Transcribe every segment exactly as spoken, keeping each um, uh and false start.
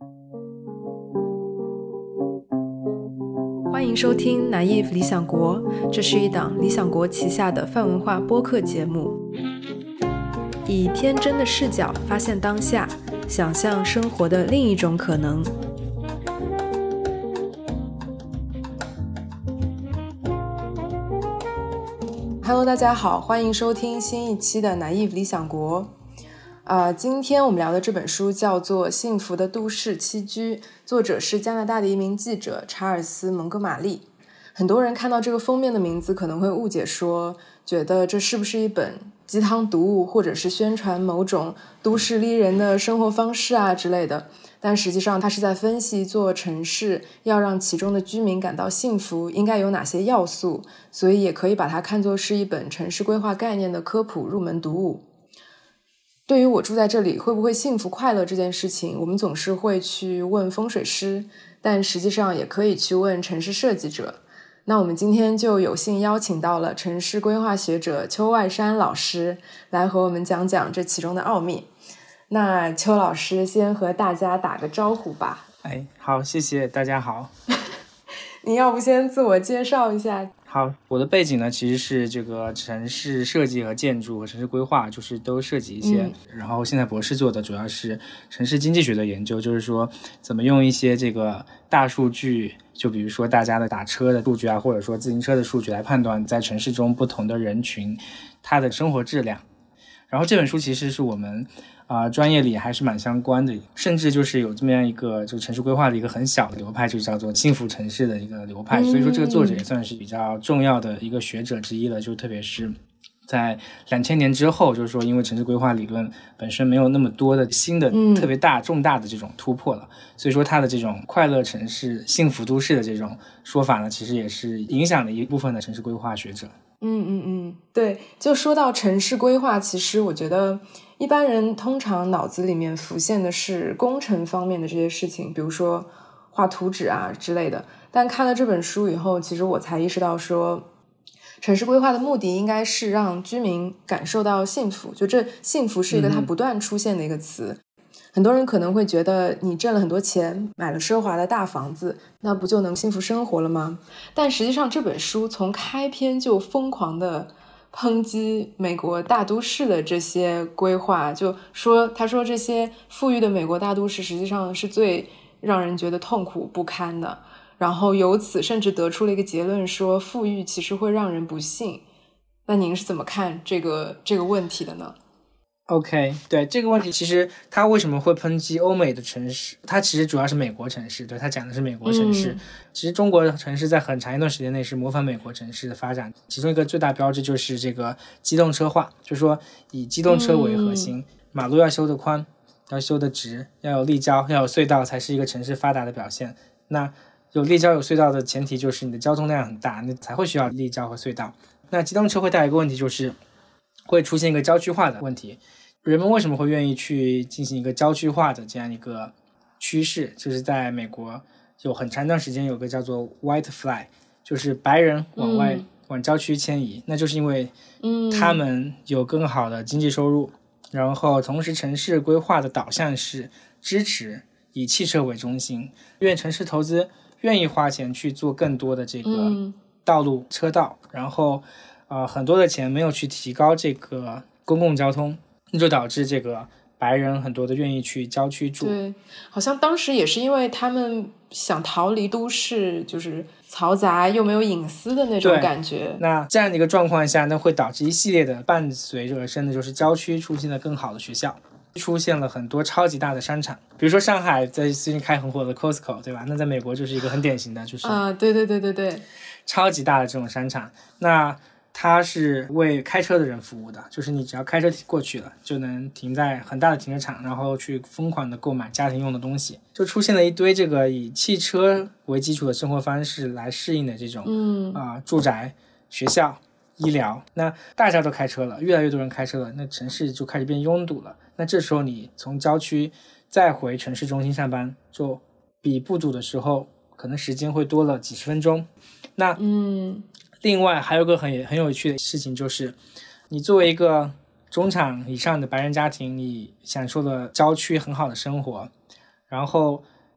欢迎收听 Naive 理想国，这是一档理想国旗下的泛文化播客节目，以天真的视角发现当下，想象生活的另一种可能。Hello， 大家好，欢迎收听新一期的 Naive 理想国。呃，今天我们聊的这本书叫做《幸福的都市栖居》，作者是加拿大的一名记者查尔斯·蒙哥马利。很多人看到这个封面的名字可能会误解说，觉得这是不是一本鸡汤读物，或者是宣传某种都市丽人的生活方式啊之类的。但实际上他是在分析做城市要让其中的居民感到幸福应该有哪些要素，所以也可以把它看作是一本城市规划概念的科普入门读物。对于我住在这里会不会幸福快乐这件事情，我们总是会去问风水师，但实际上也可以去问城市设计者。那我们今天就有幸邀请到了城市规划学者邱外山老师来和我们讲讲这其中的奥秘。那邱老师先和大家打个招呼吧。 哎，好，谢谢，大家好。 你要不先自我介绍一下？ 好，我的背景呢其实是这个城市设计和建筑和城市规划，就是都涉及一些、嗯、然后现在博士做的主要是城市经济学的研究，就是说怎么用一些这个大数据，就比如说大家的打车的数据啊，或者说自行车的数据来判断在城市中不同的人群他的生活质量。然后这本书其实是我们啊、呃，专业里还是蛮相关的，甚至就是有这么样一个就城市规划的一个很小的流派，就叫做幸福城市的一个流派、嗯、所以说这个作者也算是比较重要的一个学者之一了，就特别是在两千年之后，就是说因为城市规划理论本身没有那么多的新的、嗯、特别大重大的这种突破了，所以说他的这种快乐城市幸福都市的这种说法呢，其实也是影响了一部分的城市规划学者。 嗯嗯嗯，对，就说到城市规划，其实我觉得一般人通常脑子里面浮现的是工程方面的这些事情，比如说画图纸啊之类的。但看了这本书以后，其实我才意识到说，城市规划的目的应该是让居民感受到幸福，就这幸福是一个它不断出现的一个词。嗯很多人可能会觉得你挣了很多钱，买了奢华的大房子，那不就能幸福生活了吗？但实际上这本书从开篇就疯狂的抨击美国大都市的这些规划，就说他说这些富裕的美国大都市实际上是最让人觉得痛苦不堪的，然后由此甚至得出了一个结论，说富裕其实会让人不幸。那您是怎么看这个这个问题的呢 ？OK， 对这个问题，其实他为什么会抨击欧美的城市？他其实主要是美国城市，对他讲的是美国城市。嗯、其实中国的城市在很长一段时间内是模仿美国城市的发展，其中一个最大标志就是这个机动车化，就是说以机动车为核心，嗯、马路要修得宽，要修得直，要有立交，要有隧道，才是一个城市发达的表现。那有立交有隧道的前提就是你的交通量很大，你才会需要立交和隧道。那机动车会带来一个问题，就是会出现一个郊区化的问题。人们为什么会愿意去进行一个郊区化的这样一个趋势？就是在美国有很长一段时间有个叫做 white fly， 就是白人往外、嗯、往郊区迁移，那就是因为他们有更好的经济收入、嗯、然后同时城市规划的导向是支持以汽车为中心，因为城市投资愿意花钱去做更多的这个道路、嗯、车道，然后呃很多的钱没有去提高这个公共交通，就导致这个白人很多的愿意去郊区住。 对，好像当时也是因为他们想逃离都市，就是嘈杂又没有隐私的那种感觉。 那这样的一个状况下，那会导致一系列的伴随着而生的就是郊区出现了更好的学校，出现了很多超级大的商场，比如说上海在最近开很火的 Costco， 对吧？那在美国就是一个很典型的，就是啊，对对对对对， 超级大的这种商场。那它是为开车的人服务的，就是你只要开车过去了，就能停在很大的停车场，然后去疯狂的购买家庭用的东西，就出现了一堆这个以汽车为基础的生活方式来适应的这种嗯啊、呃、住宅、学校、医疗。那大家都开车了，越来越多人开车了，那城市就开始变拥堵了。那这时候你从郊区再回城市中心上班，就比不堵的时候可能时间会多了几十分钟。那嗯。另外还有个很很有趣的事情，就是你作为一个中产以上的白人家庭，你享受了郊区很好的生活，然后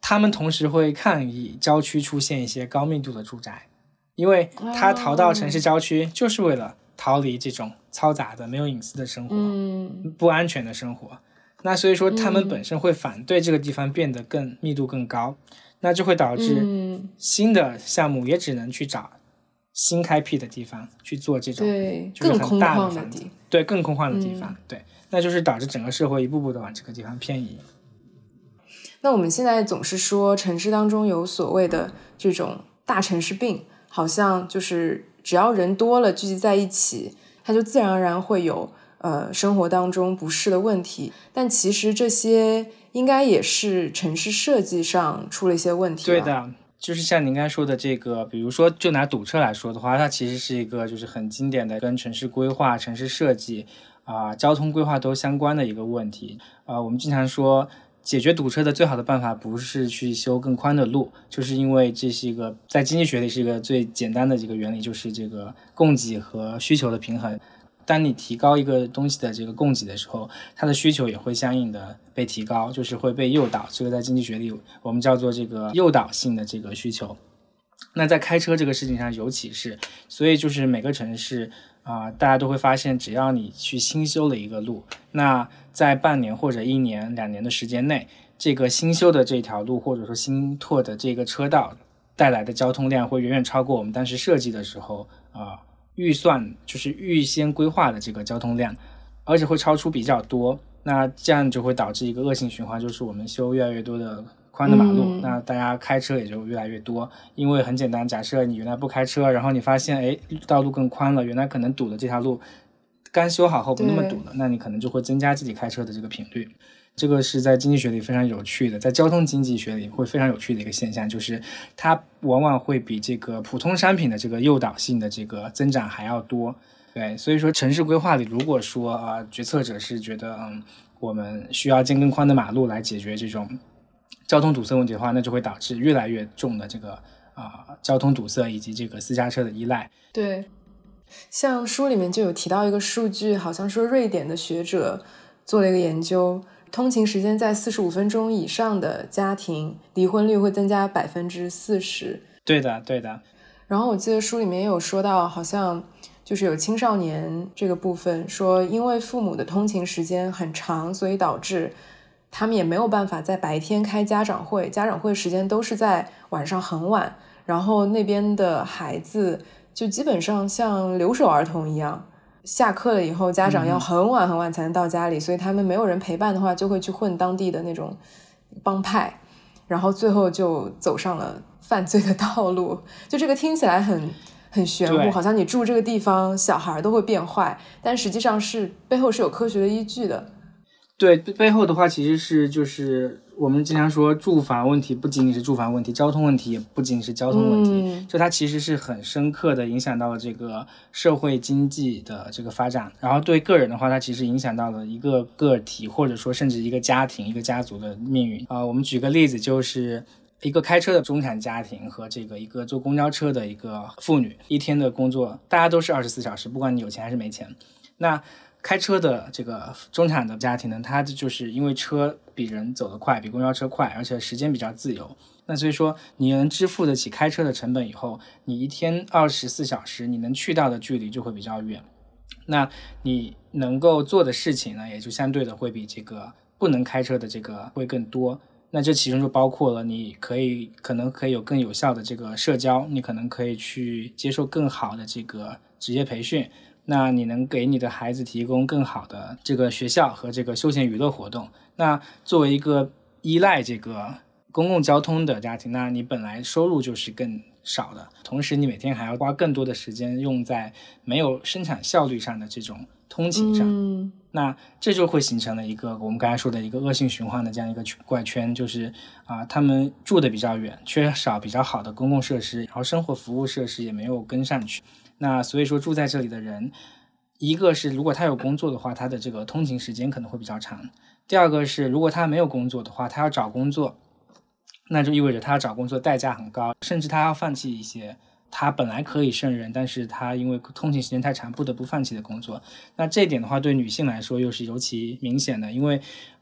他们同时会抗议郊区出现一些高密度的住宅，因为他逃到城市郊区就是为了逃离这种嘈杂的没有隐私的生活、嗯、不安全的生活。那所以说他们本身会反对这个地方变得更密度更高，那就会导致新的项目也只能去找新开辟的地方去做这种对、 就是、很大的更空旷的地对更空旷的地方、嗯、对，那就是导致整个社会一步步的往这个地方偏移。 那我们现在总是说城市当中有所谓的这种大城市病，好像就是只要人多了聚集在一起，它就自然而然会有呃生活当中不适的问题，但其实这些应该也是城市设计上出了一些问题。 对的，就是像您刚才说的这个，比如说就拿堵车来说的话，它其实是一个就是很经典的跟城市规划、城市设计啊、呃、交通规划都相关的一个问题啊、呃。我们经常说解决堵车的最好的办法不是去修更宽的路，就是因为这是一个在经济学里是一个最简单的一个原理，就是这个供给和需求的平衡。当你提高一个东西的这个供给的时候，它的需求也会相应的被提高，就是会被诱导，这个在经济学里我们叫做这个诱导性的这个需求。那在开车这个事情上尤其是，所以就是每个城市啊、呃，大家都会发现只要你去新修了一个路，那在半年或者一年两年的时间内，这个新修的这条路或者说新拓的这个车道带来的交通量会远远超过我们当时设计的时候啊、呃预算就是预先规划的这个交通量，而且会超出比较多。那这样就会导致一个恶性循环，就是我们修越来越多的宽的马路、嗯、那大家开车也就越来越多。因为很简单，假设你原来不开车，然后你发现哎道路更宽了，原来可能堵的这条路刚修好后不那么堵了，那你可能就会增加自己开车的这个频率。这个是在经济学里非常有趣的，在交通经济学里会非常有趣的一个现象，就是它往往会比这个普通商品的这个诱导性的这个增长还要多。对，所以说城市规划里，如果说啊、呃，决策者是觉得嗯，我们需要建更宽的马路来解决这种交通堵塞问题的话，那就会导致越来越重的这个啊、呃、交通堵塞以及这个私家车的依赖。 对，像书里面就有提到一个数据，好像说瑞典的学者做了一个研究，通勤时间在四十五分钟以上的家庭，离婚率会增加百分之四十。 对的，对的。 然后我记得书里面也有说到，好像就是有青少年这个部分，说因为父母的通勤时间很长，所以导致他们也没有办法在白天开家长会，家长会时间都是在晚上很晚，然后那边的孩子就基本上像留守儿童一样，下课了以后家长要很晚很晚才能到家里、嗯、所以他们没有人陪伴的话就会去混当地的那种帮派，然后最后就走上了犯罪的道路。就这个听起来很很玄乎，好像你住这个地方小孩都会变坏，但实际上是背后是有科学的依据的。 对，背后的话其实是就是我们经常说住房问题不仅仅是住房问题，交通问题也不仅仅是交通问题、嗯、就它其实是很深刻的影响到了这个社会经济的这个发展，然后对个人的话它其实影响到了一个个体或者说甚至一个家庭一个家族的命运啊、呃。我们举个例子，就是一个开车的中产家庭和这个一个坐公交车的一个妇女，一天的工作大家都是二十四小时，不管你有钱还是没钱。那开车的这个中产的家庭呢，它就是因为车比人走得快，比公交车快，而且时间比较自由，那所以说你能支付得起开车的成本以后，你一天二十四小时你能去到的距离就会比较远，那你能够做的事情呢也就相对的会比这个不能开车的这个会更多。那这其中就包括了你可以可能可以有更有效的这个社交，你可能可以去接受更好的这个职业培训，那你能给你的孩子提供更好的这个学校和这个休闲娱乐活动。那作为一个依赖这个公共交通的家庭，那你本来收入就是更少的，同时你每天还要花更多的时间用在没有生产效率上的这种通勤上、嗯、那这就会形成了一个我们刚才说的一个恶性循环的这样一个怪圈，就是啊、呃，他们住的比较远，缺少比较好的公共设施，然后生活服务设施也没有跟上去。那所以说住在这里的人，一个是如果他有工作的话，他的这个通勤时间可能会比较长，第二个是如果他没有工作的话，他要找工作，那就意味着他要找工作代价很高，甚至他要放弃一些他本来可以胜任，但是他因为通勤时间太长不得不放弃的工作。那这一点的话对女性来说又是尤其明显的，因为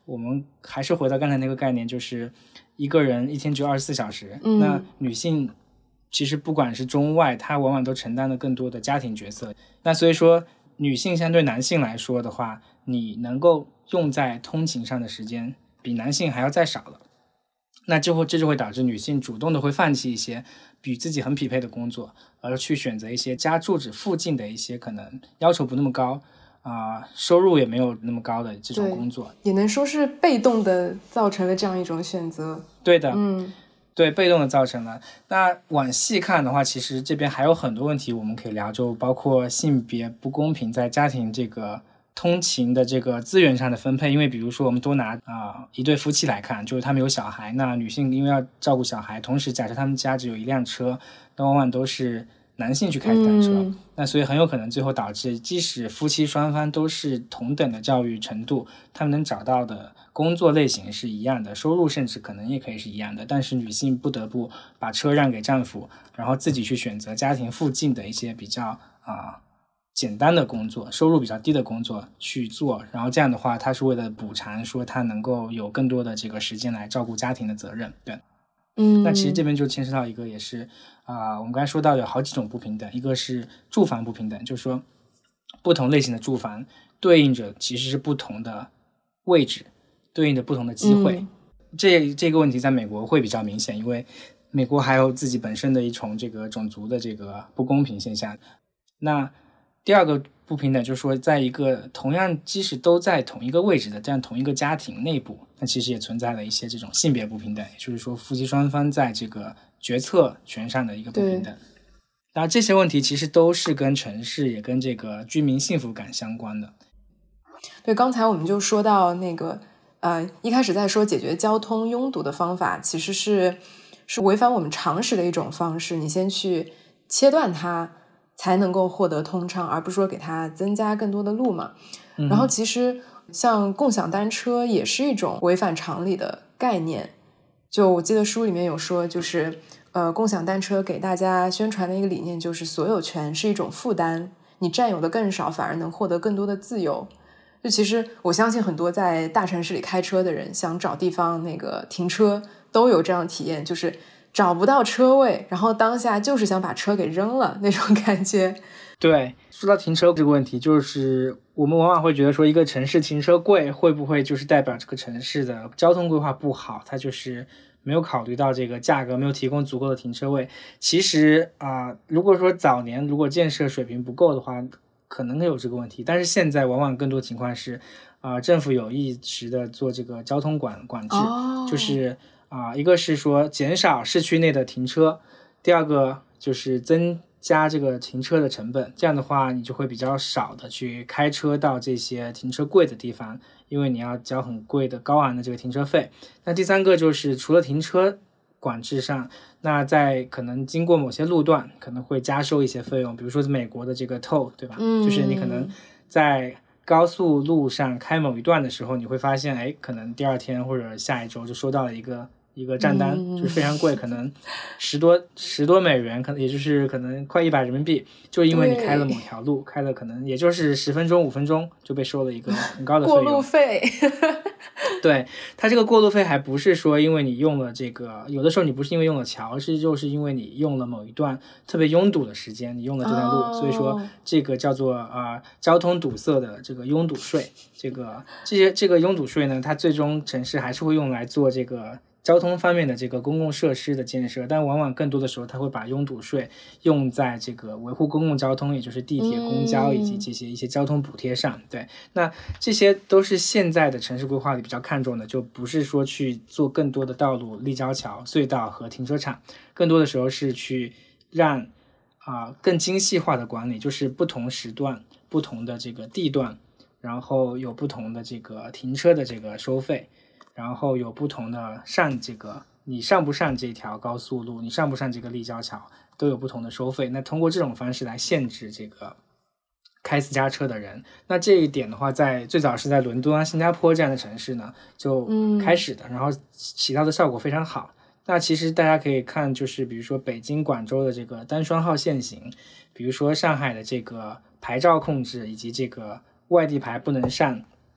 我们还是回到刚才那个概念，就是一个人一天只有二十四小时、嗯、那女性其实不管是中外，她往往都承担了更多的家庭角色。那所以说女性相对男性来说的话，你能够用在通勤上的时间比男性还要再少了。那就会这就会导致女性主动的会放弃一些与自己很匹配的工作，而去选择一些家住址附近的一些可能要求不那么高啊、呃，收入也没有那么高的这种工作， 也能说是被动的造成了这样一种选择。 对的， 嗯， 对，被动的造成了。那往细看的话，其实这边还有很多问题我们可以聊，就包括性别不公平在家庭这个通勤的这个资源上的分配。因为比如说我们多拿啊、呃、一对夫妻来看，就是他们有小孩，那女性因为要照顾小孩，同时假设他们家只有一辆车，那往往都是男性去开单车、嗯、那所以很有可能最后导致即使夫妻双方都是同等的教育程度，他们能找到的工作类型是一样的，收入甚至可能也可以是一样的，但是女性不得不把车让给丈夫，然后自己去选择家庭附近的一些比较啊、呃、简单的工作，收入比较低的工作去做，然后这样的话她是为了补偿说她能够有更多的这个时间来照顾家庭的责任。对， 嗯， 那其实这边就牵涉到一个也是啊、呃，我们刚才说到有好几种不平等，一个是住房不平等，就是说不同类型的住房对应着其实是不同的位置，对应的不同的机会、嗯、这这个问题在美国会比较明显，因为美国还有自己本身的一重这个种族的这个不公平现象。那第二个不平等就是说在一个同样即使都在同一个位置的这样同一个家庭内部，那其实也存在了一些这种性别不平等，也就是说夫妻双方在这个决策权上的一个不平等。当然这些问题其实都是跟城市也跟这个居民幸福感相关的。 对，刚才我们就说到那个呃，一开始在说解决交通拥堵的方法其实是是违反我们常识的一种方式，你先去切断它才能够获得通畅，而不是说给它增加更多的路嘛、嗯、然后其实像共享单车也是一种违反常理的概念，就我记得书里面有说就是呃，共享单车给大家宣传的一个理念就是所有权是一种负担，你占有的更少反而能获得更多的自由。就其实我相信很多在大城市里开车的人想找地方那个停车都有这样的体验，就是找不到车位，然后当下就是想把车给扔了那种感觉。 对，说到停车这个问题，就是我们往往会觉得说一个城市停车贵会不会就是代表这个城市的交通规划不好，它就是没有考虑到这个价格，没有提供足够的停车位。其实啊、呃，如果说早年如果建设水平不够的话可能有这个问题，但是现在往往更多情况是啊、呃，政府有意识的做这个交通管管制、oh. 就是啊、呃，一个是说减少市区内的停车，第二个就是增加这个停车的成本，这样的话你就会比较少的去开车到这些停车贵的地方，因为你要交很贵的高昂的这个停车费。那第三个就是除了停车管制上，那在可能经过某些路段可能会加收一些费用，比如说美国的这个 toll 对吧、嗯、就是你可能在高速路上开某一段的时候，你会发现哎，可能第二天或者下一周就收到了一个一个账单、嗯、就是非常贵，可能十多十多美元，可能也就是可能快一百人民币，就因为你开了某条路，开了可能也就是十分钟五分钟就被收了一个很高的费用过路费对，它这个过路费还不是说因为你用了这个，有的时候你不是因为用了桥，而是就是因为你用了某一段特别拥堵的时间，你用了这段路、哦、所以说这个叫做啊、呃、交通堵塞的这个拥堵税。这个这些这个拥堵税呢，它最终城市还是会用来做这个交通方面的这个公共设施的建设，但往往更多的时候它会把拥堵税用在这个维护公共交通，也就是地铁、公交以及这些一些交通补贴上。对，那这些都是现在的城市规划里比较看重的，就不是说去做更多的道路、立交桥、隧道和停车场，更多的时候是去让啊、呃、更精细化的管理，就是不同时段、不同的这个地段，然后有不同的这个停车的这个收费。然后有不同的上这个你上不上这条高速路，你上不上这个立交桥都有不同的收费，那通过这种方式来限制这个开私家车的人。那这一点的话在最早是在伦敦啊、新加坡这样的城市呢就开始的、嗯、然后起到的效果非常好。那其实大家可以看就是比如说北京、广州的这个单双号限行，比如说上海的这个牌照控制以及这个外地牌不能上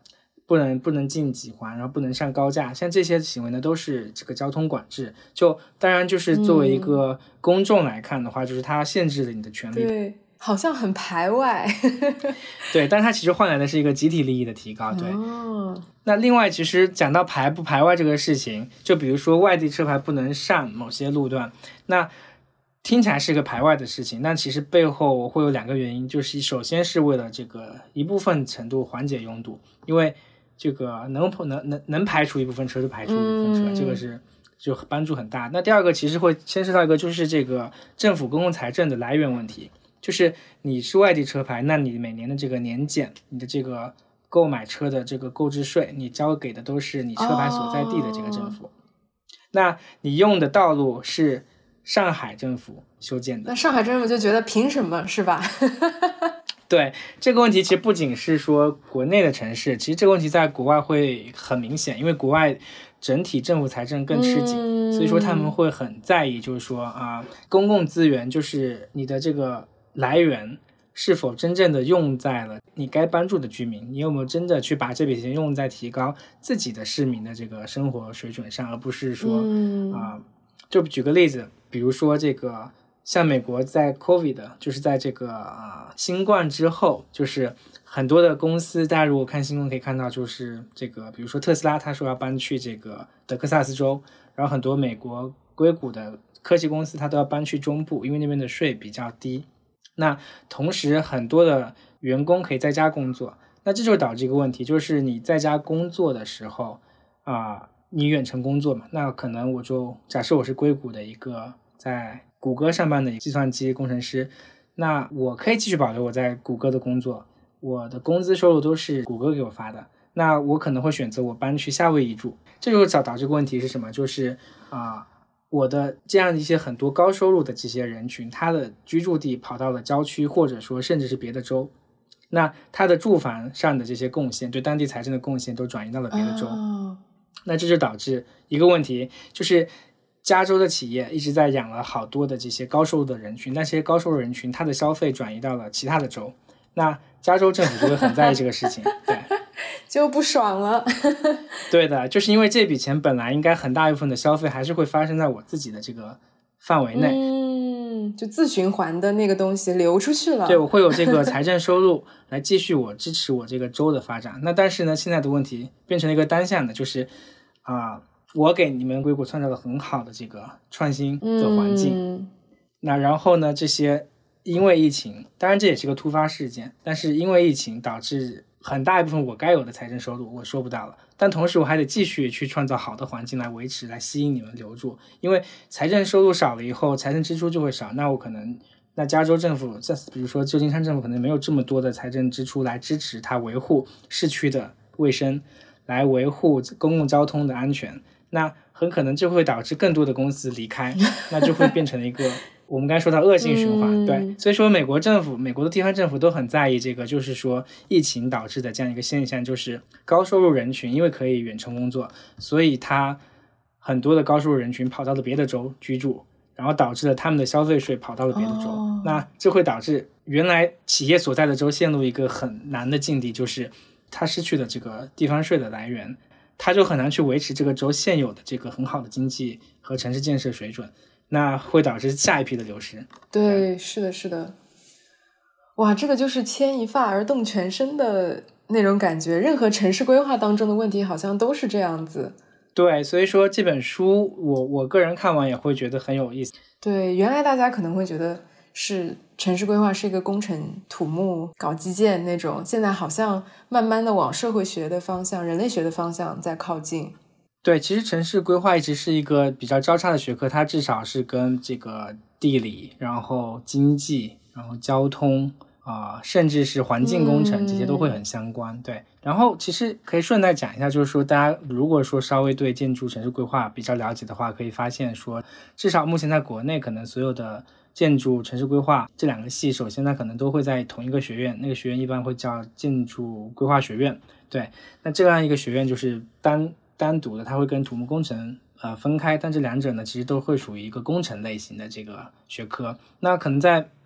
不能不能进几环，然后不能上高架，像这些行为呢都是这个交通管制。就当然就是作为一个公众来看的话，嗯、就是它限制了你的权利。 对，好像很排外。 对，但它其实换来的是一个集体利益的提高。对。 哦， 那另外其实讲到排不排外这个事情，就比如说外地车牌不能上某些路段，那听起来是个排外的事情，但其实背后会有两个原因，就是首先是为了这个一部分程度缓解拥堵，因为这个能能能能排除一部分车就排除一部分车、嗯、这个是就帮助很大。那第二个其实会牵涉到一个就是这个政府公共财政的来源问题，就是你是外地车牌，那你每年的这个年检，你的这个购买车的这个购置税，你交给的都是你车牌所在地的这个政府、哦、那你用的道路是上海政府修建的， 那上海政府就觉得凭什么，是吧？ 对，这个问题其实不仅是说国内的城市，其实这个问题在国外会很明显，因为国外整体政府财政更吃紧、嗯、所以说他们会很在意，就是说啊，公共资源就是你的这个来源是否真正的用在了你该帮助的居民，你有没有真的去把这笔钱用在提高自己的市民的这个生活水准上，而不是说、嗯、啊，就举个例子，比如说这个像美国在 COVID 就是在这个啊新冠之后，就是很多的公司，大家如果看新闻可以看到，就是这个比如说特斯拉他说要搬去这个德克萨斯州，然后很多美国硅谷的科技公司他都要搬去中部，因为那边的税比较低。那同时很多的员工可以在家工作，那这就导致一个问题，就是你在家工作的时候啊、呃，你远程工作嘛，那可能我就假设我是硅谷的一个在谷歌上班的计算机工程师，那我可以继续保留我在谷歌的工作，我的工资收入都是谷歌给我发的，那我可能会选择我搬去夏威夷住。这就导致这个问题是什么，就是啊、呃，我的这样一些很多高收入的这些人群，他的居住地跑到了郊区，或者说甚至是别的州，那他的住房上的这些贡献，对当地财政的贡献都转移到了别的州、哦、那这就导致一个问题，就是加州的企业一直在养了好多的这些高收入的人群，但这些高收入人群他的消费转移到了其他的州，那加州政府就会很在意这个事情对， 就不爽了对的，就是因为这笔钱本来应该很大一部分的消费还是会发生在我自己的这个范围内， 嗯，就自循环的那个东西流出去了， 对，我会有这个财政收入来继续我支持我这个州的发展。那但是呢，现在的问题变成了一个单向的，就是啊、呃，我给你们硅谷创造了很好的这个创新的环境、嗯、那然后呢，这些因为疫情，当然这也是个突发事件，但是因为疫情导致很大一部分我该有的财政收入我收不到了，但同时我还得继续去创造好的环境来维持，来吸引你们留住，因为财政收入少了以后财政支出就会少，那我可能那加州政府比如说旧金山政府可能没有这么多的财政支出来支持它维护市区的卫生，来维护公共交通的安全，那很可能就会导致更多的公司离开，那就会变成了一个我们刚才说到恶性循环、嗯、对，所以说美国政府美国的地方政府都很在意这个，就是说疫情导致的这样一个现象，就是高收入人群因为可以远程工作，所以他很多的高收入人群跑到了别的州居住，然后导致了他们的消费税跑到了别的州、哦、那这会导致原来企业所在的州陷入一个很难的境地，就是他失去了这个地方税的来源，他就很难去维持这个州现有的这个很好的经济和城市建设水准，那会导致下一批的流失。 对, 对，是的是的，哇，这个就是牵一发而动全身的那种感觉，任何城市规划当中的问题好像都是这样子。 对，所以说这本书我我个人看完也会觉得很有意思。 对，原来大家可能会觉得是城市规划是一个工程土木搞基建那种，现在好像慢慢的往社会学的方向人类学的方向在靠近。 对，其实城市规划一直是一个比较交叉的学科，它至少是跟这个地理，然后经济，然后交通啊、呃，甚至是环境工程、嗯、这些都会很相关。对，然后其实可以顺带讲一下，就是说大家如果说稍微对建筑城市规划比较了解的话，可以发现说至少目前在国内可能所有的建筑城市规划这两个系，首先它可能都会在同一个学院，那个学院一般会叫建筑规划学院。对，那这样一个学院就是单单独的，它会跟土木工程呃分开，但这两者呢其实都会属于一个工程类型的这个学科。那可能在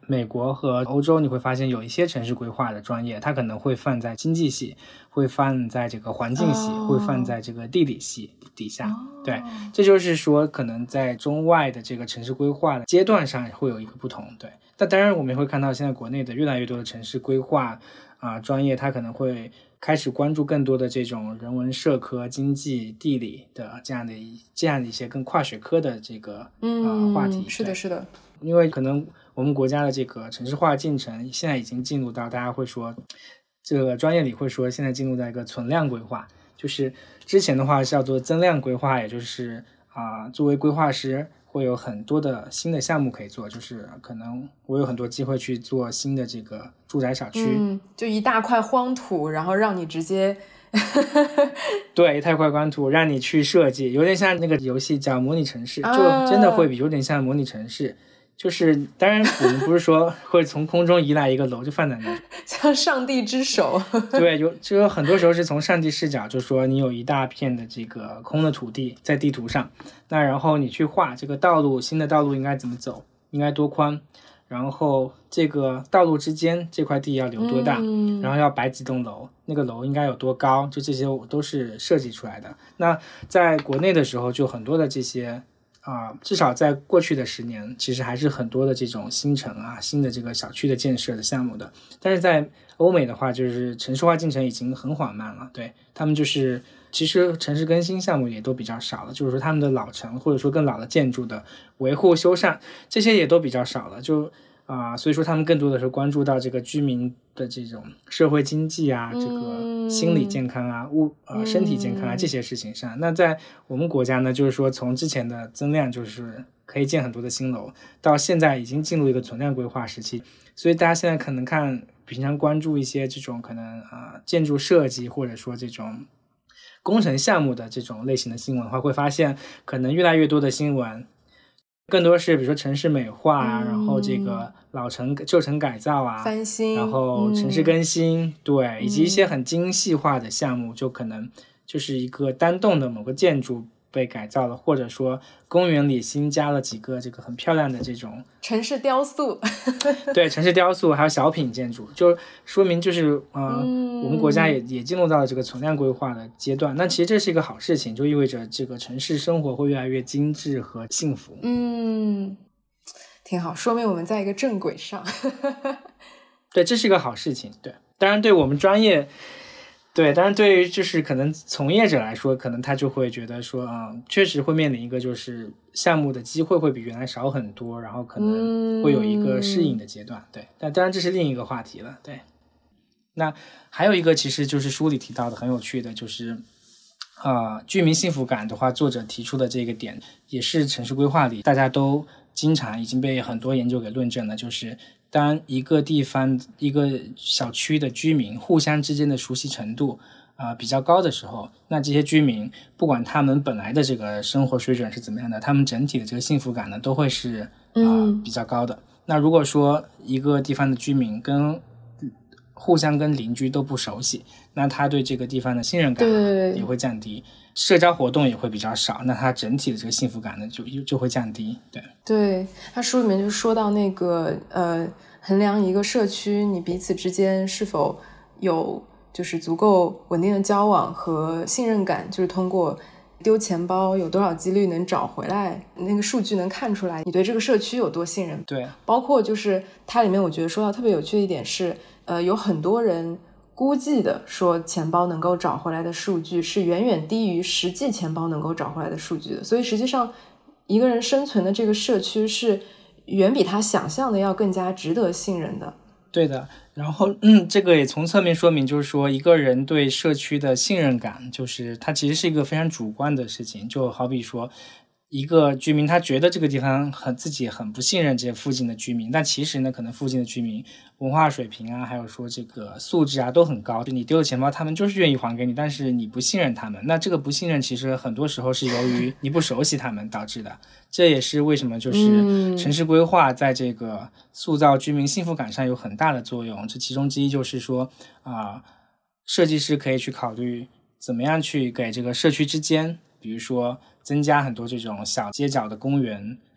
美国和欧洲，你会发现有一些城市规划的专业，它可能会放在经济系，会放在这个环境系， 哦、 会放在这个地理系底下、 哦、 对，这就是说可能在中外的这个城市规划的阶段上会有一个不同。对，但当然我们也会看到现在国内的越来越多的城市规划啊、呃、专业，它可能会开始关注更多的这种人文社科、经济、地理的这样的这样的一些更跨学科的这个、 嗯呃、话题。 是的是的， 因为可能我们国家的这个城市化进程现在已经进入到大家会说这个专业里会说现在进入到一个存量规划，就是之前的话是叫做增量规划，也就是啊、呃，作为规划师会有很多的新的项目可以做，就是可能我有很多机会去做新的这个住宅小区， 嗯，就一大块荒土，然后让你直接对，一大块荒土让你去设计，有点像那个游戏叫模拟城市，就真的会有点像模拟城市、啊、就是当然我们不是说会从空中移来一个楼就放在那儿像上帝之手对，有就有很多时候是从上帝视角，就说你有一大片的这个空的土地在地图上，那然后你去画这个道路，新的道路应该怎么走，应该多宽，然后这个道路之间这块地要留多大、嗯、然后要摆几栋楼，那个楼应该有多高，就这些都是设计出来的。那在国内的时候就很多的这些啊、呃，至少在过去的十年其实还是很多的这种新城啊新的这个小区的建设的项目的，但是在欧美的话就是城市化进程已经很缓慢了，对，他们就是其实城市更新项目也都比较少了，就是说他们的老城或者说更老的建筑的维护修缮这些也都比较少了，就啊、呃，所以说他们更多的是关注到这个居民的这种社会经济啊、嗯、这个心理健康啊、物呃身体健康啊、嗯、这些事情上。那在我们国家呢，就是说从之前的增量就是可以建很多的新楼，到现在已经进入一个存量规划时期，所以大家现在可能看平常关注一些这种可能啊、呃、建筑设计或者说这种工程项目的这种类型的新闻的话，会发现可能越来越多的新闻更多是比如说城市美化啊、嗯、然后这个老城旧城改造啊， 翻新， 然后城市更新、嗯、对，以及一些很精细化的项目、嗯、就可能就是一个单栋的某个建筑被改造了，或者说公园里新加了几个这个很漂亮的这种城市雕塑对，城市雕塑还有小品建筑，就说明就是呃、嗯，我们国家也也进入到了这个存量规划的阶段。那其实这是一个好事情，就意味着这个城市生活会越来越精致和幸福。 嗯，挺好，说明我们在一个正轨上对，这是一个好事情。对，当然对我们专业对，当然对于就是可能从业者来说，可能他就会觉得说啊、嗯，确实会面临一个就是项目的机会会比原来少很多，然后可能会有一个适应的阶段、嗯、对，但当然这是另一个话题了。对，那还有一个其实就是书里提到的很有趣的，就是呃，居民幸福感的话，作者提出的这个点也是城市规划里大家都经常已经被很多研究给论证了，就是当一个地方一个小区的居民互相之间的熟悉程度啊、呃、比较高的时候，那这些居民不管他们本来的这个生活水准是怎么样的，他们整体的这个幸福感呢都会是啊、呃嗯、 比较高的。那如果说一个地方的居民跟互相跟邻居都不熟悉，那他对这个地方的信任感也会降低，社交活动也会比较少，那他整体的这个幸福感呢就就会降低。对， 对，他书里面就说到那个呃，衡量一个社区你彼此之间是否有就是足够稳定的交往和信任感，就是通过丢钱包有多少几率能找回来，那个数据能看出来你对这个社区有多信任。 对， 包括就是它里面我觉得说到特别有趣的一点是呃，有很多人估计的说钱包能够找回来的数据是远远低于实际钱包能够找回来的数据的，所以实际上一个人生存的这个社区是远比他想象的要更加值得信任的。 对的，然后嗯，这个也从侧面说明，就是说一个人对社区的信任感，就是它其实是一个非常主观的事情。就好比说一个居民他觉得这个地方很自己很不信任这些附近的居民，但其实呢可能附近的居民文化水平啊还有说这个素质啊都很高，就你丢了钱包他们就是愿意还给你，但是你不信任他们，那这个不信任其实很多时候是由于你不熟悉他们导致的。这也是为什么就是城市规划在这个塑造居民幸福感上有很大的作用，这其中之一就是说啊、呃，设计师可以去考虑怎么样去给这个社区之间比如说增加很多这种小街角的公园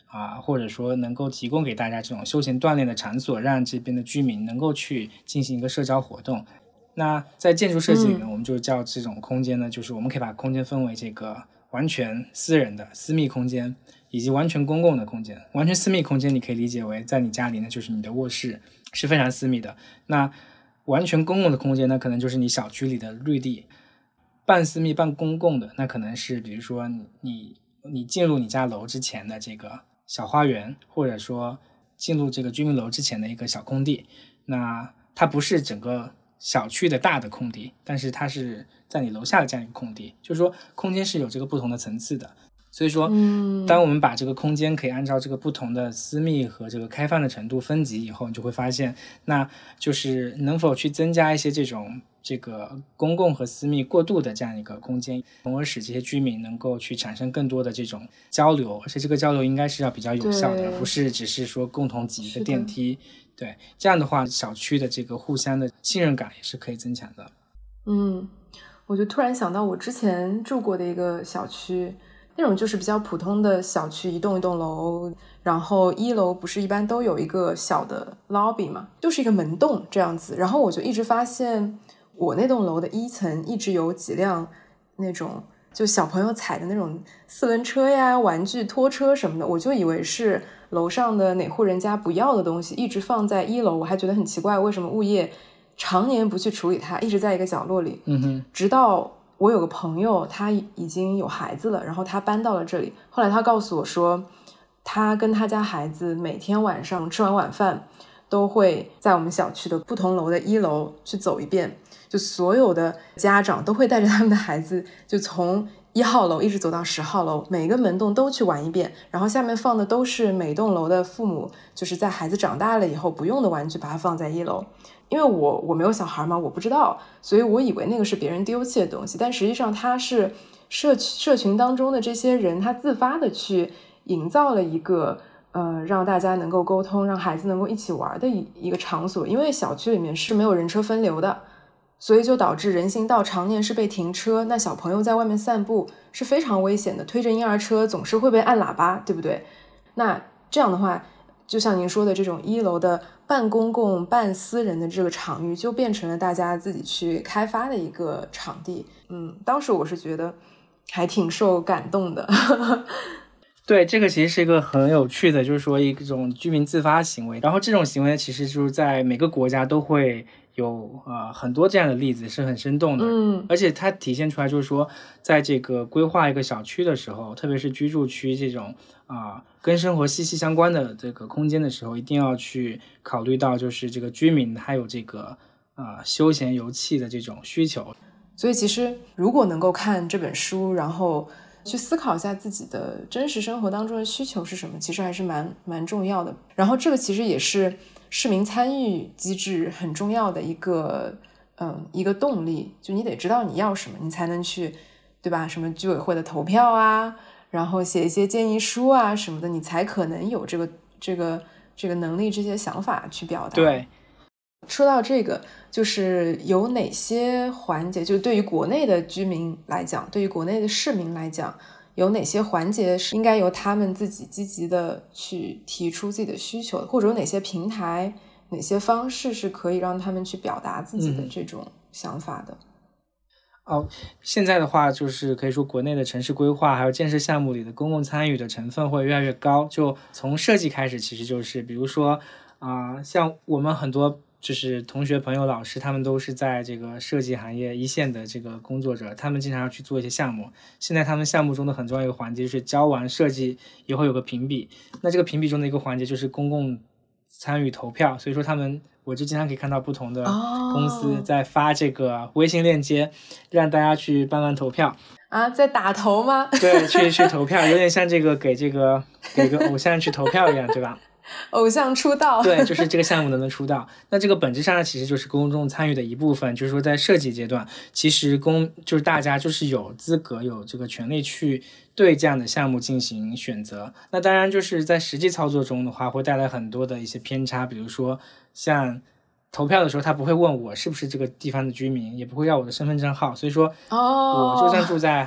啊，或者说能够提供给大家这种休闲锻炼的场所，让这边的居民能够去进行一个社交活动。那在建筑设计里面，我们就叫这种空间呢，就是我们可以把空间分为这个完全私人的私密空间，以及完全公共的空间。完全私密空间你可以理解为在你家里呢，就是你的卧室是非常私密的。那完全公共的空间呢，可能就是你小区里的绿地。半私密半公共的，那可能是比如说你你进入你家楼之前的这个小花园，或者说进入这个居民楼之前的一个小空地。那它不是整个小区的大的空地，但是它是在你楼下的这样一个空地，就是说空间是有这个不同的层次的。所以说当我们把这个空间可以按照这个不同的私密和这个开放的程度分级以后，你就会发现那就是能否去增加一些这种这个公共和私密过渡的这样一个空间，从而使这些居民能够去产生更多的这种交流，而且这个交流应该是要比较有效的，而不是只是说共同挤一个电梯。对，这样的话小区的这个互相的信任感也是可以增强的。 嗯，我就突然想到我之前住过的一个小区，那种就是比较普通的小区，一栋一栋楼，然后一楼不是一般都有一个小的 lobby 嘛，就是一个门洞这样子。然后我就一直发现我那栋楼的一层一直有几辆那种就小朋友踩的那种四轮车呀、玩具拖车什么的，我就以为是楼上的哪户人家不要的东西一直放在一楼，我还觉得很奇怪，为什么物业常年不去处理它，一直在一个角落里。 嗯哼， 直到我有个朋友他已经有孩子了，然后他搬到了这里，后来他告诉我说他跟他家孩子每天晚上吃完晚饭都会在我们小区的不同楼的一楼去走一遍，就所有的家长都会带着他们的孩子就从一号楼一直走到十号楼，每个门洞都去玩一遍，然后下面放的都是每栋楼的父母就是在孩子长大了以后不用的玩具，把它放在一楼。因为我我没有小孩嘛，我不知道，所以我以为那个是别人丢弃的东西，但实际上它是社区社群当中的这些人他自发的去营造了一个呃让大家能够沟通，让孩子能够一起玩的一一个场所。因为小区里面是没有人车分流的，所以就导致人行道常年是被停车，那小朋友在外面散步是非常危险的，推着婴儿车总是会被按喇叭，对不对？那这样的话就像您说的这种一楼的半公共半私人的这个场域就变成了大家自己去开发的一个场地。嗯，当时我是觉得还挺受感动的。 对，这个其实是一个很有趣的，就是说一种居民自发行为，然后这种行为其实就是在每个国家都会有呃很多这样的例子，是很生动的。 嗯， 而且它体现出来就是说在这个规划一个小区的时候，特别是居住区这种啊、呃、跟生活息息相关的这个空间的时候，一定要去考虑到就是这个居民他有这个啊、呃、休闲游憩的这种需求。 所以其实如果能够看这本书，然后去思考一下自己的真实生活当中的需求是什么，其实还是蛮蛮重要的。然后这个其实也是市民参与机制很重要的一个嗯一个动力，就你得知道你要什么，你才能去对吧？什么居委会的投票啊，然后写一些建议书啊什么的，你才可能有这个这个这个能力，这些想法去表达。 对。 说到这个，就是有哪些环节，就对于国内的居民来讲，对于国内的市民来讲，有哪些环节是应该由他们自己积极的去提出自己的需求的，或者有哪些平台、哪些方式是可以让他们去表达自己的这种想法的？ 嗯、哦，现在的话就是可以说国内的城市规划还有建设项目里的公共参与的成分会越来越高，就从设计开始，其实就是比如说啊、呃，像我们很多就是同学朋友老师，他们都是在这个设计行业一线的这个工作者，他们经常要去做一些项目。现在他们项目中的很重要一个环节就是交完设计以后有个评比，那这个评比中的一个环节就是公共参与投票，所以说他们我就经常可以看到不同的公司在发这个微信链接、oh. 让大家去办办投票啊，在打头吗？ 对，去去投票，有点像这个给这个给个偶像去投票一样，对吧？ 偶像出道。 对，就是这个项目能不能出道。那这个本质上其实就是公众参与的一部分，就是说在设计阶段，其实公就是大家就是有资格有这个权利去对这样的项目进行选择。那当然就是在实际操作中的话，会带来很多的一些偏差，比如说像投票的时候，他不会问我是不是这个地方的居民，也不会要我的身份证号，所以说我就算住在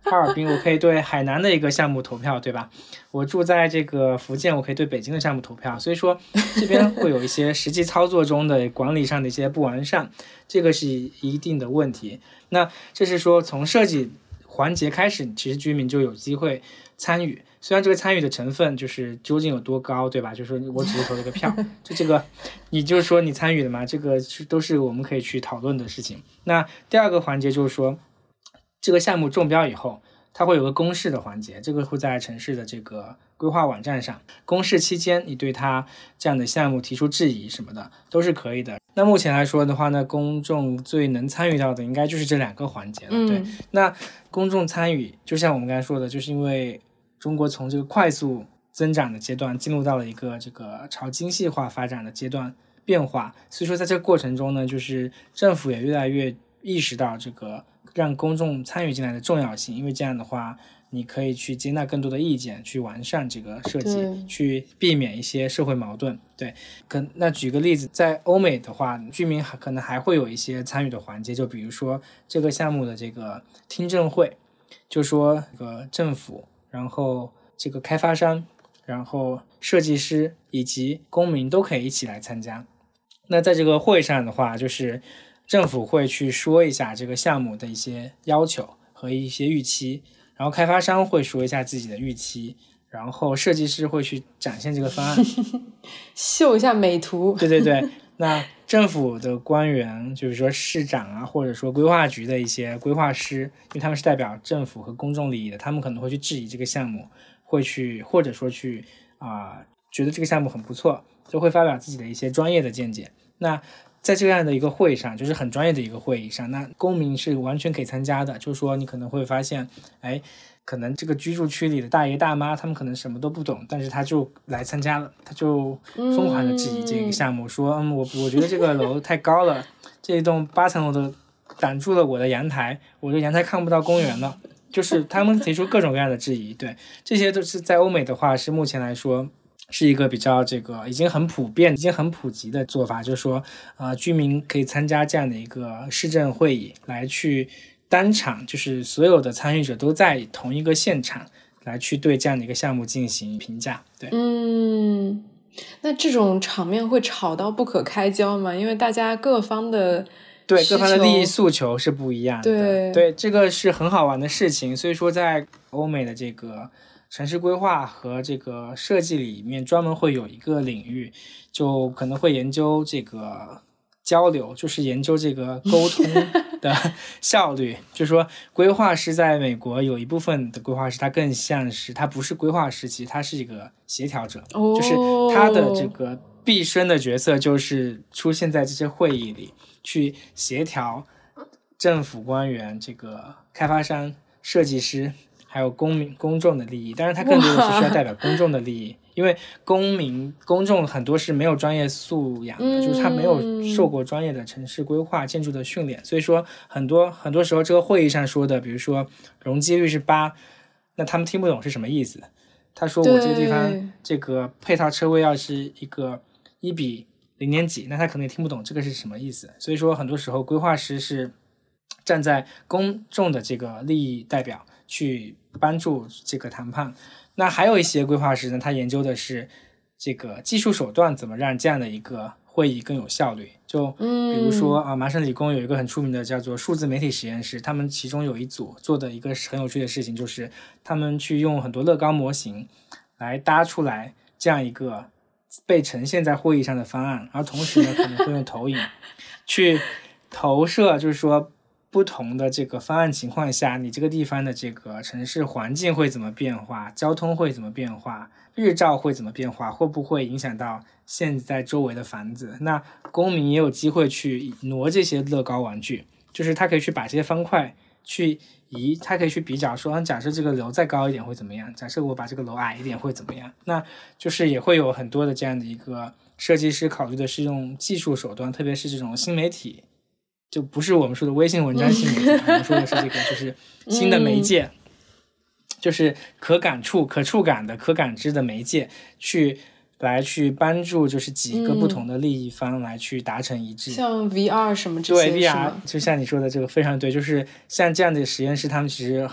哈尔滨，我可以对海南的一个项目投票，对吧？我住在这个福建，我可以对北京的项目投票。所以说这边会有一些实际操作中的管理上的一些不完善，这个是一定的问题。那这是说从设计环节开始，其实居民就有机会参与。虽然这个参与的成分就是究竟有多高，对吧？就是我只是投了个票，就这个你就是说你参与了嘛，这个是都是我们可以去讨论的事情。那第二个环节就是说，这个项目中标以后，它会有个公示的环节，这个会在城市的这个规划网站上。公示期间，你对它这样的项目提出质疑什么的都是可以的。那目前来说的话呢，公众最能参与到的应该就是这两个环节了。 嗯、 对，那公众参与，就像我们刚才说的，就是因为中国从这个快速增长的阶段进入到了一个这个朝精细化发展的阶段变化，所以说在这个过程中呢，就是政府也越来越意识到这个让公众参与进来的重要性，因为这样的话你可以去接纳更多的意见，去完善这个设计，去避免一些社会矛盾。对，跟那举个例子，在欧美的话，居民可能还会有一些参与的环节，就比如说这个项目的这个听证会，就说这个政府，然后这个开发商，然后设计师以及公民都可以一起来参加。那在这个会上的话，就是政府会去说一下这个项目的一些要求和一些预期，然后开发商会说一下自己的预期，然后设计师会去展现这个方案秀一下美图。 对对对，那政府的官员，就是说市长啊，或者说规划局的一些规划师，因为他们是代表政府和公众利益的，他们可能会去质疑这个项目，会去或者说去啊、呃、觉得这个项目很不错，就会发表自己的一些专业的见解。那在这样的一个会上，就是很专业的一个会议上，那公民是完全可以参加的。就是说你可能会发现，哎，可能这个居住区里的大爷大妈他们可能什么都不懂，但是他就来参加了，他就疯狂的质疑这个项目，嗯、说嗯我我觉得这个楼太高了，这一栋八层楼的挡住了我的阳台，我的阳台看不到公园了，就是他们提出各种各样的质疑。对，这些都是在欧美的话是目前来说是一个比较这个已经很普遍已经很普及的做法，就是说呃，居民可以参加这样的一个市政会议，来去当场就是所有的参与者都在同一个现场来去对这样的一个项目进行评价。对， 嗯，那这种场面会吵到不可开交吗？因为大家各方的对各方的利益诉求是不一样的。 对对，这个是很好玩的事情。所以说在欧美的这个城市规划和这个设计里面专门会有一个领域，就可能会研究这个交流，就是研究这个沟通的效率。就是说规划师在美国有一部分的规划师他更像是，他不是规划师，其实他是一个协调者、 哦、 就是他的这个毕生的角色就是出现在这些会议里，去协调政府官员、这个开发商、设计师还有公民公众的利益。当然他更多的是需要代表公众的利益，因为公民公众很多是没有专业素养的、嗯、就是他没有受过专业的城市规划建筑的训练，所以说很多很多时候这个会议上说的比如说容积率是八，那他们听不懂是什么意思。他说我这个地方这个配套车位要是一个一比零点几，那他可能也听不懂这个是什么意思。所以说很多时候规划师是站在公众的这个利益代表去帮助这个谈判。那还有一些规划师呢，他研究的是这个技术手段怎么让这样的一个会议更有效率。就比如说、嗯、啊，麻省理工有一个很出名的叫做数字媒体实验室，他们其中有一组做的一个很有趣的事情，就是他们去用很多乐高模型来搭出来这样一个被呈现在会议上的方案，而同时呢可能会用投影去投射，就是说不同的这个方案情况下，你这个地方的这个城市环境会怎么变化，交通会怎么变化，日照会怎么变化，会不会影响到现在周围的房子。那公民也有机会去挪这些乐高玩具，就是他可以去把这些方块去移，他可以去比较说假设这个楼再高一点会怎么样，假设我把这个楼矮一点会怎么样。那就是也会有很多的这样的一个设计师考虑的是用技术手段，特别是这种新媒体，就不是我们说的微信文章新媒体、嗯、我们说的是这个就是新的媒介、嗯、就是可感触可触感的可感知的媒介，去来去帮助就是几个不同的利益方来去达成一致、嗯、 像 V R 什么这些。 对 V R 就像你说的这个非常对，就是像这样的实验室他们其实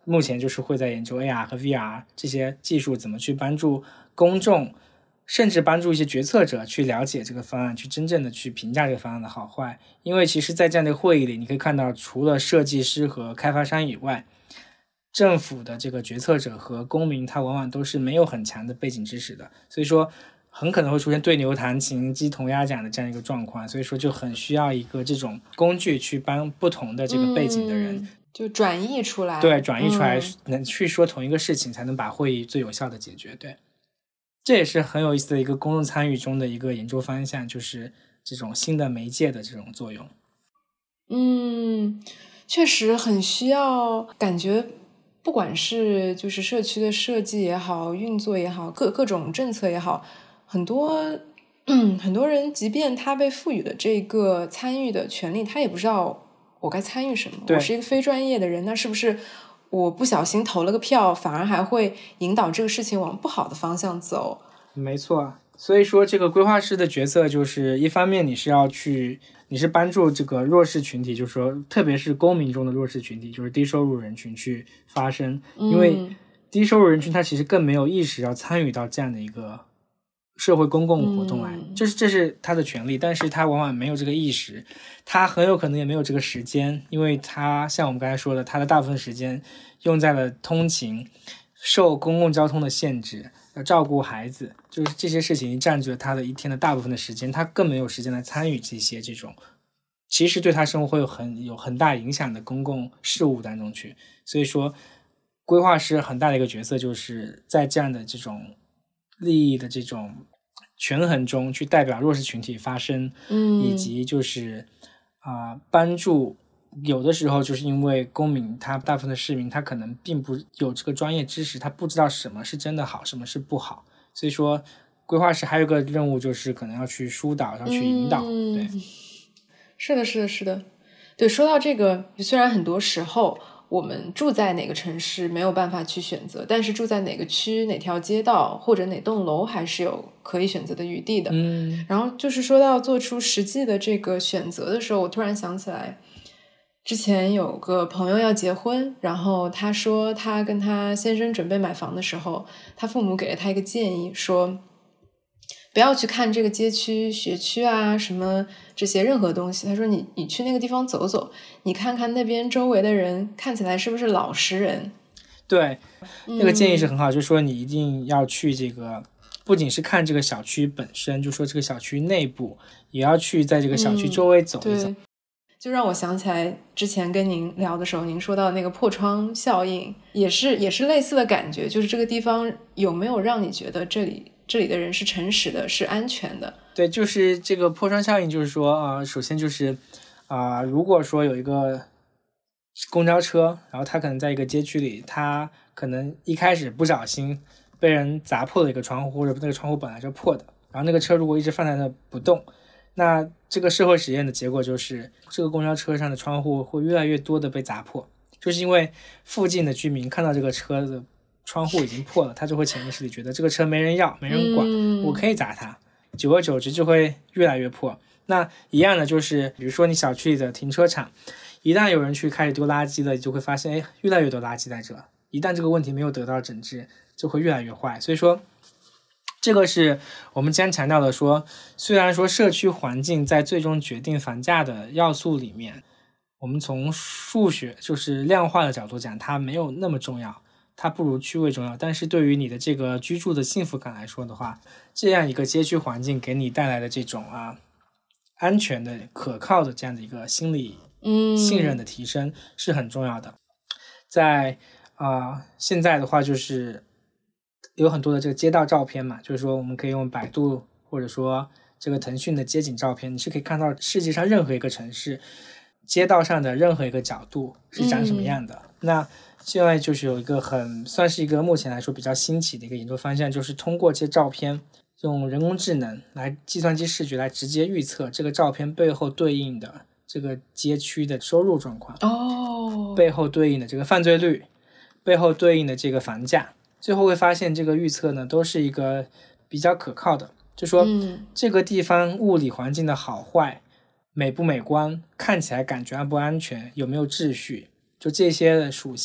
目前就是会在研究 A R 和 V R 这些技术怎么去帮助公众，甚至帮助一些决策者去了解这个方案，去真正的去评价这个方案的好坏。因为其实在这样的会议里，你可以看到除了设计师和开发商以外，政府的这个决策者和公民他往往都是没有很强的背景知识的，所以说很可能会出现对牛弹琴鸡同鸭讲的这样一个状况，所以说就很需要一个这种工具去帮不同的这个背景的人、 嗯、就转译出来， 对，转译出来、 嗯、 能去说同一个事情，才能把会议最有效的解决。对，这也是很有意思的一个公众参与中的一个研究方向，就是这种新的媒介的这种作用。 嗯，确实很需要，感觉不管是就是社区的设计也好，运作也好，各各种政策也好，很多嗯很多人即便他被赋予了这个参与的权利，他也不知道我该参与什么。我是一个非专业的人，那是不是我不小心投了个票，反而还会引导这个事情往不好的方向走？ 没错，所以说这个规划师的角色就是一方面你是要去你是帮助这个弱势群体，就是说特别是公民中的弱势群体，就是低收入人群去发声、嗯、因为低收入人群他其实更没有意识要参与到这样的一个社会公共活动来， 嗯、 就是这是他的权利，但是他往往没有这个意识，他很有可能也没有这个时间，因为他像我们刚才说的，他的大部分时间用在了通勤，受公共交通的限制，要照顾孩子，就是这些事情占据了他的一天的大部分的时间，他更没有时间来参与这些这种其实对他生活会有很有很大影响的公共事务当中去。所以说规划师很大的一个角色就是在这样的这种利益的这种权衡中去代表弱势群体发声， 嗯， 以及就是啊、呃、帮助有的时候就是因为公民他大部分的市民他可能并不有这个专业知识，他不知道什么是真的好，什么是不好，所以说规划师还有个任务就是可能要去疏导，要去引导、 嗯、 对， 是的是的是的，对，说到这个，虽然很多时候我们住在哪个城市没有办法去选择，但是住在哪个区哪条街道或者哪栋楼还是有可以选择的余地的。 嗯， 然后就是说到做出实际的这个选择的时候，我突然想起来之前有个朋友要结婚，然后他说他跟他先生准备买房的时候，他父母给了他一个建议，说不要去看这个街区学区啊什么这些任何东西，他说你你去那个地方走走，你看看那边周围的人看起来是不是老实人。 对，那个建议是很好、嗯、就是说你一定要去这个不仅是看这个小区本身，就说这个小区内部也要去在这个小区周围走一走、 嗯、就让我想起来之前跟您聊的时候您说到那个破窗效应，也是也是类似的感觉，就是这个地方有没有让你觉得这里这里的人是诚实的，是安全的。 对，就是这个破窗效应，就是说啊、呃，首先就是啊、呃，如果说有一个公交车，然后他可能在一个街区里，他可能一开始不小心被人砸破了一个窗户，或者那个窗户本来就破的，然后那个车如果一直放在那不动，那这个社会实验的结果就是这个公交车上的窗户会越来越多的被砸破，就是因为附近的居民看到这个车的窗户已经破了，他就会潜意识里觉得这个车没人要没人管、嗯、我可以砸它，久而久之就会越来越破。那一样的就是比如说你小区里的停车场，一旦有人去开始丢垃圾了，你就会发现哎，越来越多垃圾在这，一旦这个问题没有得到整治就会越来越坏。所以说这个是我们经常强调的，说虽然说社区环境在最终决定房价的要素里面，我们从数学就是量化的角度讲它没有那么重要，它不如区位重要，但是对于你的这个居住的幸福感来说的话，这样一个街区环境给你带来的这种啊安全的可靠的这样的一个心理信任的提升是很重要的。嗯、在啊、呃、现在的话就是有很多的这个街道照片嘛，就是说我们可以用百度或者说这个腾讯的街景照片，你是可以看到世界上任何一个城市街道上的任何一个角度是长什么样的。嗯、那现在就是有一个很算是一个目前来说比较新奇的一个研究方向，就是通过这些照片用人工智能来计算机视觉来直接预测这个照片背后对应的这个街区的收入状况， 哦， 背后对应的这个犯罪率，背后对应的这个房价，最后会发现这个预测呢都是一个比较可靠的，就说这个地方物理环境的好坏，美不美观，看起来感觉安不安全，有没有秩序，就这些的属性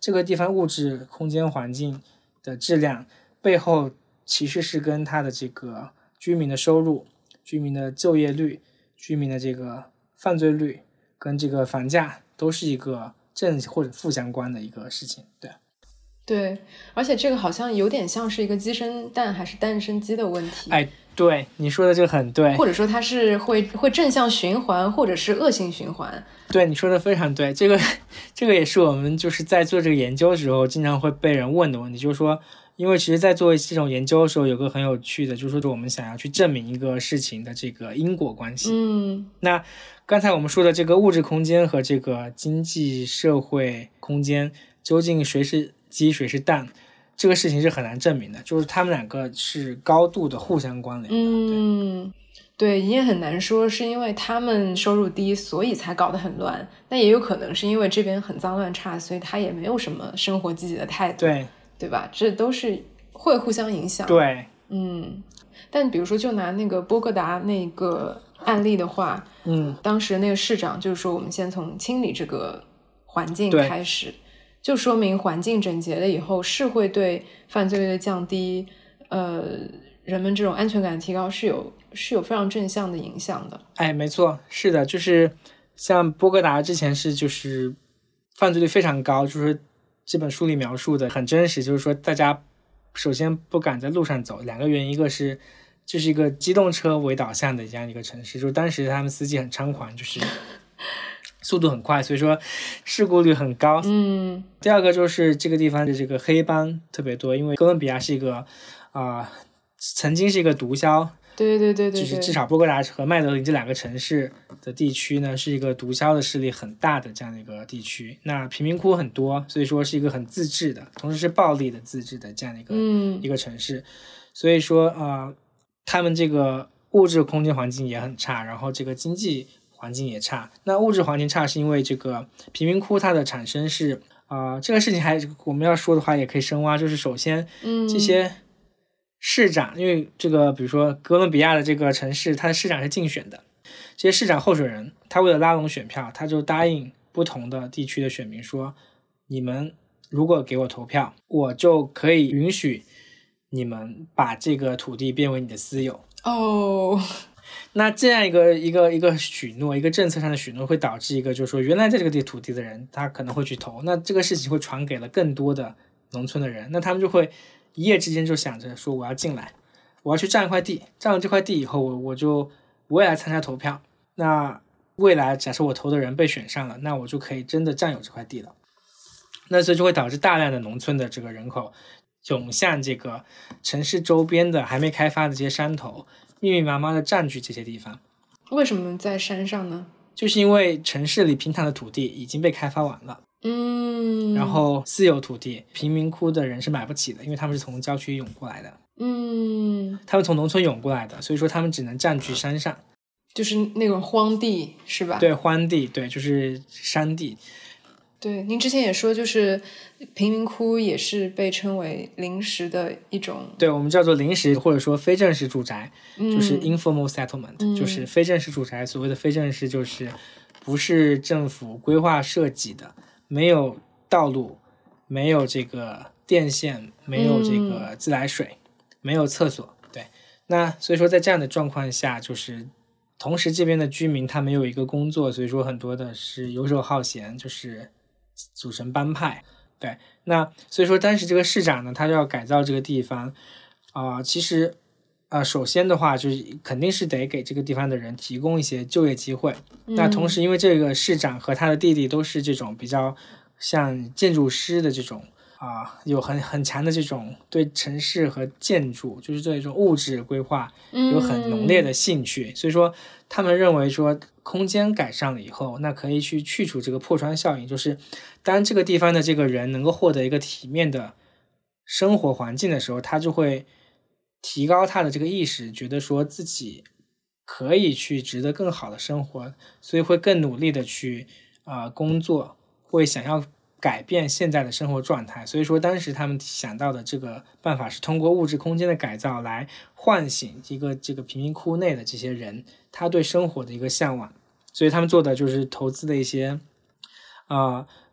这个地方物质空间环境的质量背后其实是跟它的这个居民的收入、居民的就业率、居民的这个犯罪率跟这个房价都是一个正或者负相关的一个事情。对对，而且这个好像有点像是一个鸡生蛋还是蛋生鸡的问题。 哎，对，你说的这个很对， 或者说它是会会正向循环，或者是恶性循环。 对，你说的非常对，这个这个也是我们就是在做这个研究的时候经常会被人问的问题，就是说，因为其实在做这种研究的时候，有个很有趣的，就是说我们想要去证明一个事情的这个因果关系。 嗯， 那刚才我们说的这个物质空间和这个经济社会空间，究竟谁是鸡谁是蛋，这个事情是很难证明的，就是他们两个是高度的互相关联的。 嗯，对，你也很难说是因为他们收入低所以才搞得很乱，那也有可能是因为这边很脏乱差，所以他也没有什么生活积极的态度， 对对吧？这都是会互相影响。 对， 嗯，但比如说就拿那个波哥达那个案例的话， 嗯， 当时那个市长就是说我们先从清理这个环境开始，就说明环境整洁了以后是会对犯罪率的降低，呃，人们这种安全感提高是有是有非常正向的影响的。 哎，没错，是的，就是像波哥达之前是就是犯罪率非常高，就是这本书里描述的很真实，就是说大家首先不敢在路上走，两个原因，一个是这是一个机动车为导向的这样一个城市，就是当时他们司机很猖狂，就是速度很快，所以说事故率很高。 嗯， 第二个就是这个地方的这个黑帮特别多，因为哥伦比亚是一个啊、呃、曾经是一个毒枭， 对对对对对， 就是至少波哥达和麦德林这两个城市的地区呢，是一个毒枭的势力很大的这样的一个地区。那贫民窟很多，所以说是一个很自治的，同时是暴力的自治的这样的一个、 嗯、 一个城市。所以说啊、呃，他们这个物质空间环境也很差，然后这个经济环境也差。那物质环境差是因为这个贫民窟它的产生是啊、呃，这个事情还我们要说的话也可以深挖，就是首先这些市长，因为这个比如说哥伦比亚的这个城市，它的市长是竞选的，这些市长候选人他为了拉拢选票，他就答应不同的地区的选民说，你们如果给我投票，我就可以允许你们把这个土地变为你的私有。 哦， 那这样一个一个一个许诺，一个政策上的许诺，会导致一个就是说，原来在这个地土地的人，他可能会去投，那这个事情会传给了更多的农村的人，那他们就会一夜之间就想着说，我要进来，我要去占一块地，占了这块地以后，我我就我也来参加投票。那未来假设我投的人被选上了，那我就可以真的占有这块地了。那所以就会导致大量的农村的这个人口涌向这个城市周边的还没开发的这些山头，密密麻麻的占据这些地方。 为什么在山上呢？ 就是因为城市里平坦的土地已经被开发完了， 嗯， 然后私有土地贫民窟的人是买不起的，因为他们是从郊区涌过来的， 嗯， 他们从农村涌过来的，所以说他们只能占据山上， 就是那种荒地是吧？ 对，荒地，对，就是山地。 对，您之前也说，就是贫民窟也是被称为临时的一种， 对，我们叫做临时或者说非正式住宅， 嗯、 就是 informal settlement、嗯、就是非正式住宅。所谓的非正式就是不是政府规划设计的，没有道路，没有这个电线，没有这个自来水、嗯、没有厕所。对，那所以说在这样的状况下，就是同时这边的居民他没有一个工作，所以说很多的是游手好闲，就是组成帮派。对，那所以说当时这个市长呢，他就要改造这个地方啊、呃。其实啊、呃，首先的话就是肯定是得给这个地方的人提供一些就业机会、嗯、那同时因为这个市长和他的弟弟都是这种比较像建筑师的这种啊、呃，有很很强的这种对城市和建筑就是对这种物质规划有很浓烈的兴趣、嗯、所以说他们认为说空间改善了以后，那可以去去除这个破窗效应，就是当这个地方的这个人能够获得一个体面的生活环境的时候，他就会提高他的这个意识，觉得说自己可以去值得更好的生活，所以会更努力的去呃工作，会想要改变现在的生活状态。所以说当时他们想到的这个办法是通过物质空间的改造来唤醒一个这个贫民窟内的这些人他对生活的一个向往，所以他们做的就是投资的一些呃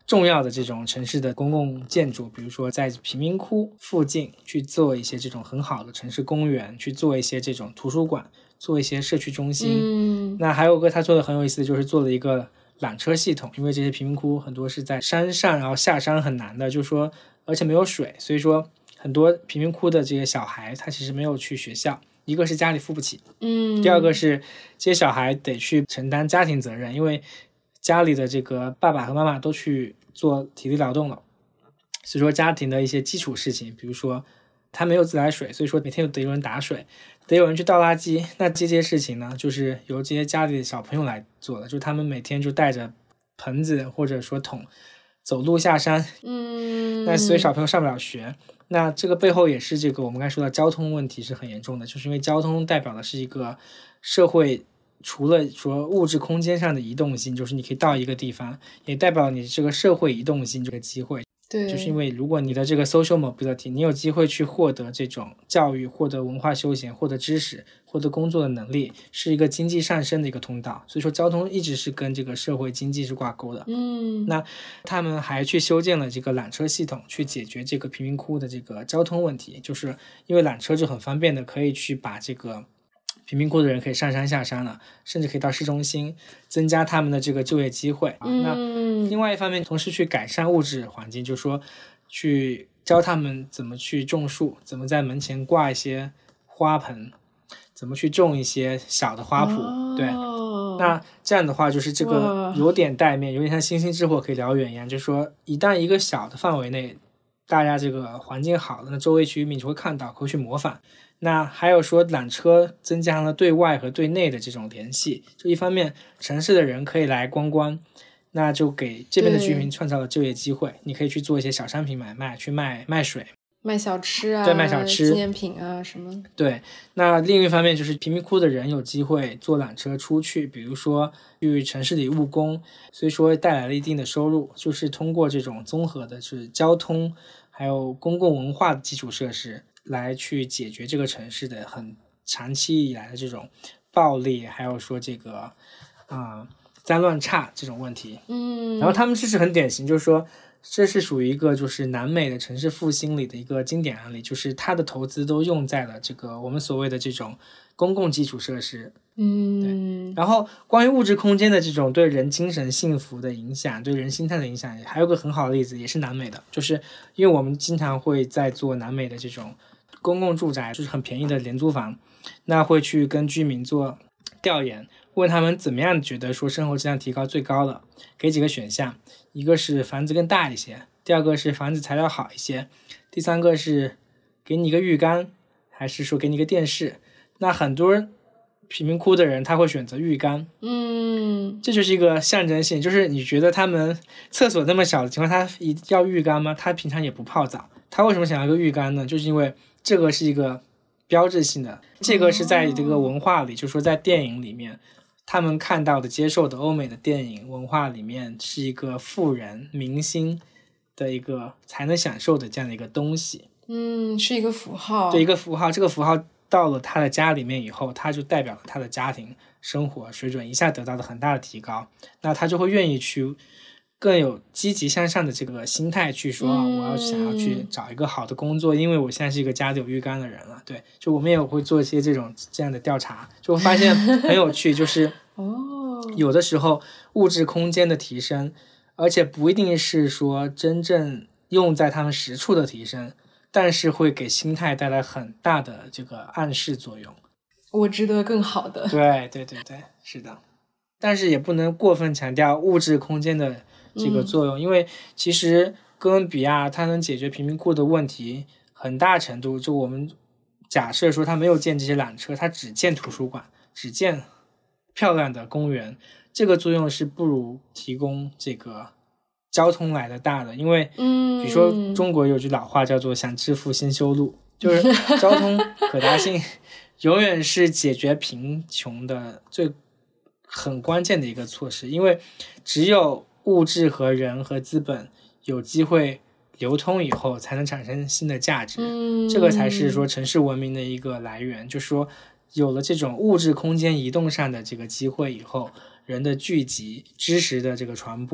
重要的这种城市的公共建筑，比如说在贫民窟附近去做一些这种很好的城市公园，去做一些这种图书馆，做一些社区中心。 嗯， 那还有个他做的很有意思的就是做了一个缆车系统，因为这些贫民窟很多是在山上，然后下山很难的，就是说而且没有水，所以说很多贫民窟的这些小孩他其实没有去学校，一个是家里付不起， 嗯， 第二个是这些小孩得去承担家庭责任，因为家里的这个爸爸和妈妈都去做体力劳动了，所以说家庭的一些基础事情，比如说他没有自来水，所以说每天得有人打水，得有人去倒垃圾，那这些事情呢就是由这些家里的小朋友来做的，就他们每天就带着盆子或者说桶走路下山， 嗯， 那所以小朋友上不了学。那这个背后也是这个我们刚才说的交通问题是很严重的，就是因为交通代表的是一个社会除了说物质空间上的移动性，就是你可以到一个地方，也代表你这个社会移动性这个机会。 对， 就是因为如果你的这个 social mobility， 你有机会去获得这种教育，获得文化休闲，获得知识，获得工作的能力，是一个经济上升的一个通道。所以说交通一直是跟这个社会经济是挂钩的。 嗯， 那他们还去修建了这个缆车系统，去解决这个贫民窟的这个交通问题，就是因为缆车就很方便的可以去把这个贫民窟的人可以上山下山了，甚至可以到市中心，增加他们的这个就业机会。 嗯， 那另外一方面同时去改善物质环境，就是说去教他们怎么去种树，怎么在门前挂一些花盆，怎么去种一些小的花圃。 哦， 对，那这样的话就是这个有点带面，有点像星星之火可以燎原一样，就是说一旦一个小的范围内大家这个环境好了，那周围居民就会看到，会去模仿。那还有说缆车增加了对外和对内的这种联系，就一方面城市的人可以来观光，那就给这边的居民创造了就业机会，你可以去做一些小商品买卖，去卖卖水， 卖小吃啊， 对，卖小吃纪念品啊什么。 对，那另一方面就是贫民窟的人有机会坐缆车出去，比如说去城市里务工，所以说带来了一定的收入，就是通过这种综合的是交通还有公共文化的基础设施来去解决这个城市的很长期以来的这种暴力，还有说这个啊、呃、脏乱差这种问题。 嗯， 然后他们这是很典型，就是说这是属于一个就是南美的城市复兴里的一个经典案例，就是它的投资都用在了这个我们所谓的这种公共基础设施。 嗯， 然后关于物质空间的这种对人精神幸福的影响，对人心态的影响，还有个很好的例子，也是南美的，就是因为我们经常会在做南美的这种公共住宅，就是很便宜的廉租房，那会去跟居民做调研，问他们怎么样觉得说生活质量提高最高了，给几个选项，一个是房子更大一些，第二个是房子材料好一些，第三个是给你一个浴缸，还是说给你一个电视。那很多贫民窟的人他会选择浴缸， 嗯， 这就是一个象征性，就是你觉得他们厕所那么小的情况，他一定要浴缸吗？他平常也不泡澡，他为什么想要一个浴缸呢？就是因为这个是一个标志性的，这个是在这个文化里，就是说在电影里面他们看到的接受的欧美的电影文化里面是一个富人明星的一个才能享受的这样的一个东西。 嗯，是一个符号， 对，一个符号，这个符号到了他的家里面以后，他就代表了他的家庭生活水准一下得到了很大的提高，那他就会愿意去更有积极向上的这个心态去说、嗯、我要想要去找一个好的工作，因为我现在是一个家里有浴缸的人了。对，就我们也会做一些这种这样的调查，就发现很有趣，就是哦， 有的时候物质空间的提升，而且不一定是说真正用在他们实处的提升，但是会给心态带来很大的这个暗示作用。 我值得更好的。 对对对对，是的。但是也不能过分强调物质空间的这个作用、嗯、因为其实哥伦比亚它能解决贫民窟的问题很大程度，就我们假设说它没有建这些缆车，它只建图书馆，只建漂亮的公园，这个作用是不如提供这个交通来的大的。因为比如说中国有句老话叫做想致富先修路，就是交通可达性永远是解决贫穷的最很关键的一个措施。因为只有物质和人和资本有机会流通以后，才能产生新的价值、嗯、这个才是说城市文明的一个来源。就是说有了这种物质空间移动上的这个机会以后，人的聚集知识的这个传播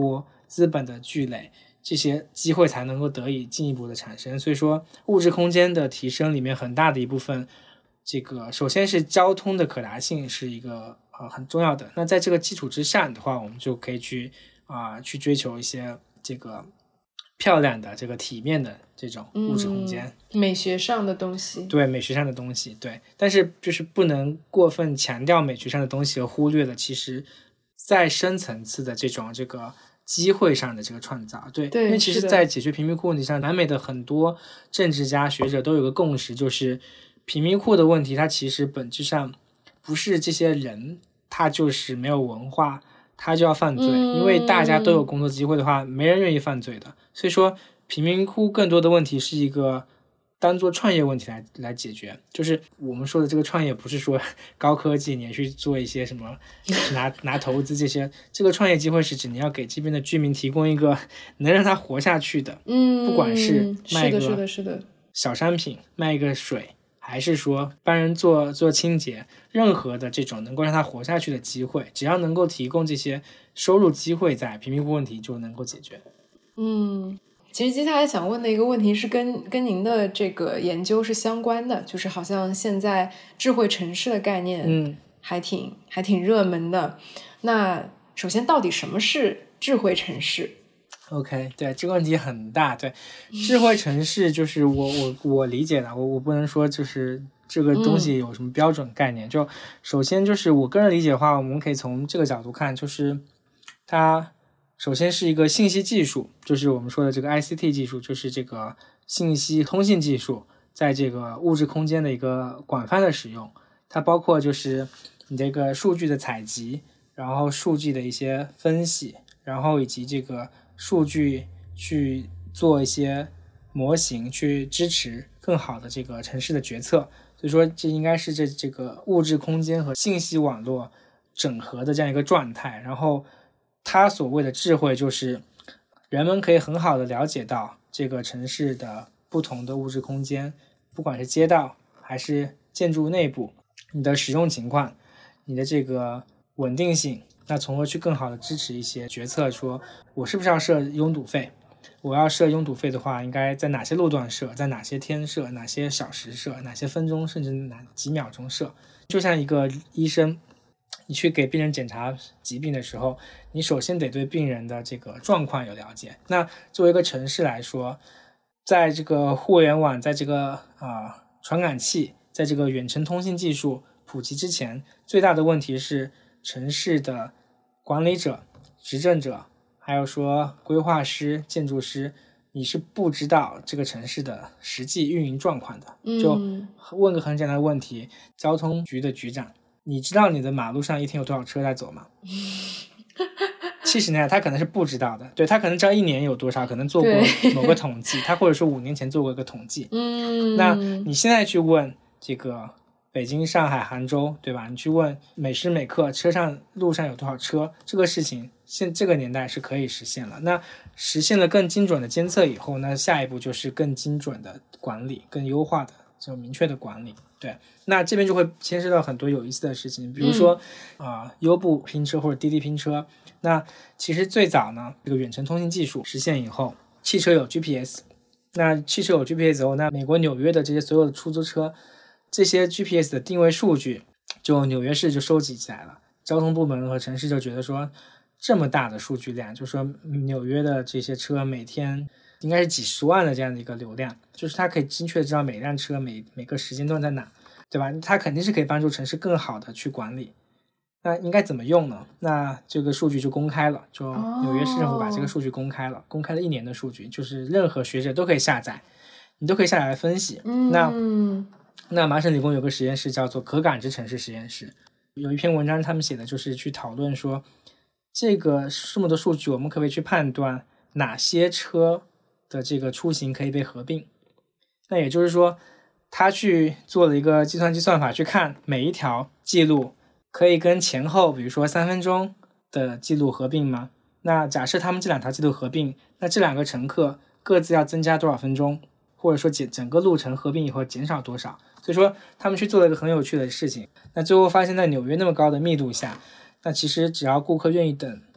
资本的聚累，这些机会才能够得以进一步的产生。所以说物质空间的提升里面很大的一部分，这个首先是交通的可达性是一个呃很重要的。那在这个基础之上的话，我们就可以去啊、呃、去追求一些这个漂亮的这个体面的这种物质空间、 嗯、美学上的东西。 对，美学上的东西，对，但是就是不能过分强调美学上的东西，而忽略了其实再深层次的这种这个机会上的这个创造。对， 对， 因为其实在解决贫民窟问题上，南美的很多政治家学者都有个共识，就是贫民窟的问题它其实本质上不是这些人他就是没有文化他就要犯罪、嗯、因为大家都有工作机会的话，没人愿意犯罪的。所以说贫民窟更多的问题是一个当做创业问题来来解决，就是我们说的这个创业不是说高科技你去做一些什么拿拿投资这些，这个创业机会是指你要给这边的居民提供一个能让他活下去的， 嗯， 不管是卖一个是的是的小商品，卖一个水，还是说帮人做做清洁，任何的这种能够让他活下去的机会，只要能够提供这些收入机会，在贫民窟问题就能够解决。 嗯，其实接下来想问的一个问题是跟跟您的这个研究是相关的，就是好像现在智慧城市的概念嗯还挺、嗯、还挺热门的。那首先到底什么是智慧城市？ OK， 对，这个问题很大。对，智慧城市就是我我我理解的，我我不能说就是这个东西有什么标准概念、嗯、就首先就是我个人理解的话，我们可以从这个角度看，就是它首先是一个信息技术，就是我们说的这个 I C T 技术，就是这个信息通信技术在这个物质空间的一个广泛的使用。它包括就是你这个数据的采集，然后数据的一些分析，然后以及这个数据去做一些模型，去支持更好的这个城市的决策。所以说这应该是这这个物质空间和信息网络整合的这样一个状态。然后它所谓的智慧就是人们可以很好的了解到这个城市的不同的物质空间，不管是街道还是建筑内部，你的使用情况，你的这个稳定性，那从而去更好的支持一些决策，说我是不是要设拥堵费，我要设拥堵费的话应该在哪些路段设，在哪些天设，哪些小时设，哪些分钟甚至哪几秒钟设。就像一个医生，你去给病人检查疾病的时候，你首先得对病人的这个状况有了解。那作为一个城市来说，在这个互联网，在这个呃传感器，在这个远程通信技术普及之前，最大的问题是城市的管理者、执政者，还有说规划师、建筑师，你是不知道这个城市的实际运营状况的。就问个很简单的问题，交通局的局长，你知道你的马路上一天有多少车在走吗？七十年代他可能是不知道的，对，他可能知道一年有多少，可能做过某个统计，他或者说五年前做过一个统计。嗯，那你现在去问这个北京、上海、杭州，对吧？你去问每时每刻车上路上有多少车，这个事情现这个年代是可以实现了。那实现了更精准的监测以后，那下一步就是更精准的管理，更优化的这种明确的管理。对，那这边就会牵涉到很多有意思的事情，比如说啊、呃，优步拼车或者滴滴拼车。那其实最早呢，这个远程通信技术实现以后，汽车有 G P S， 那汽车有 G P S 以后，那美国纽约的这些所有的出租车，这些 G P S 的定位数据，就纽约市就收集起来了。交通部门和城市就觉得说，这么大的数据量，就说纽约的这些车每天应该是几十万的这样的一个流量，就是它可以精确的知道每辆车每每个时间段在哪，对吧？它肯定是可以帮助城市更好的去管理。那应该怎么用呢？那这个数据就公开了，就纽约市政府把这个数据公开了、哦、公开了一年的数据，就是任何学者都可以下载，你都可以下载来分析。嗯，那那麻省理工有个实验室叫做可感知城市实验室，有一篇文章他们写的就是去讨论说，这个这么多数据我们可不可以去判断哪些车的这个出行可以被合并。那也就是说他去做了一个计算机算法，去看每一条记录可以跟前后比如说三分钟的记录合并吗？那假设他们这两条记录合并，那这两个乘客各自要增加多少分钟，或者说整个路程合并以后减少多少。所以说他们去做了一个很有趣的事情，那最后发现在纽约那么高的密度下，那其实只要顾客愿意等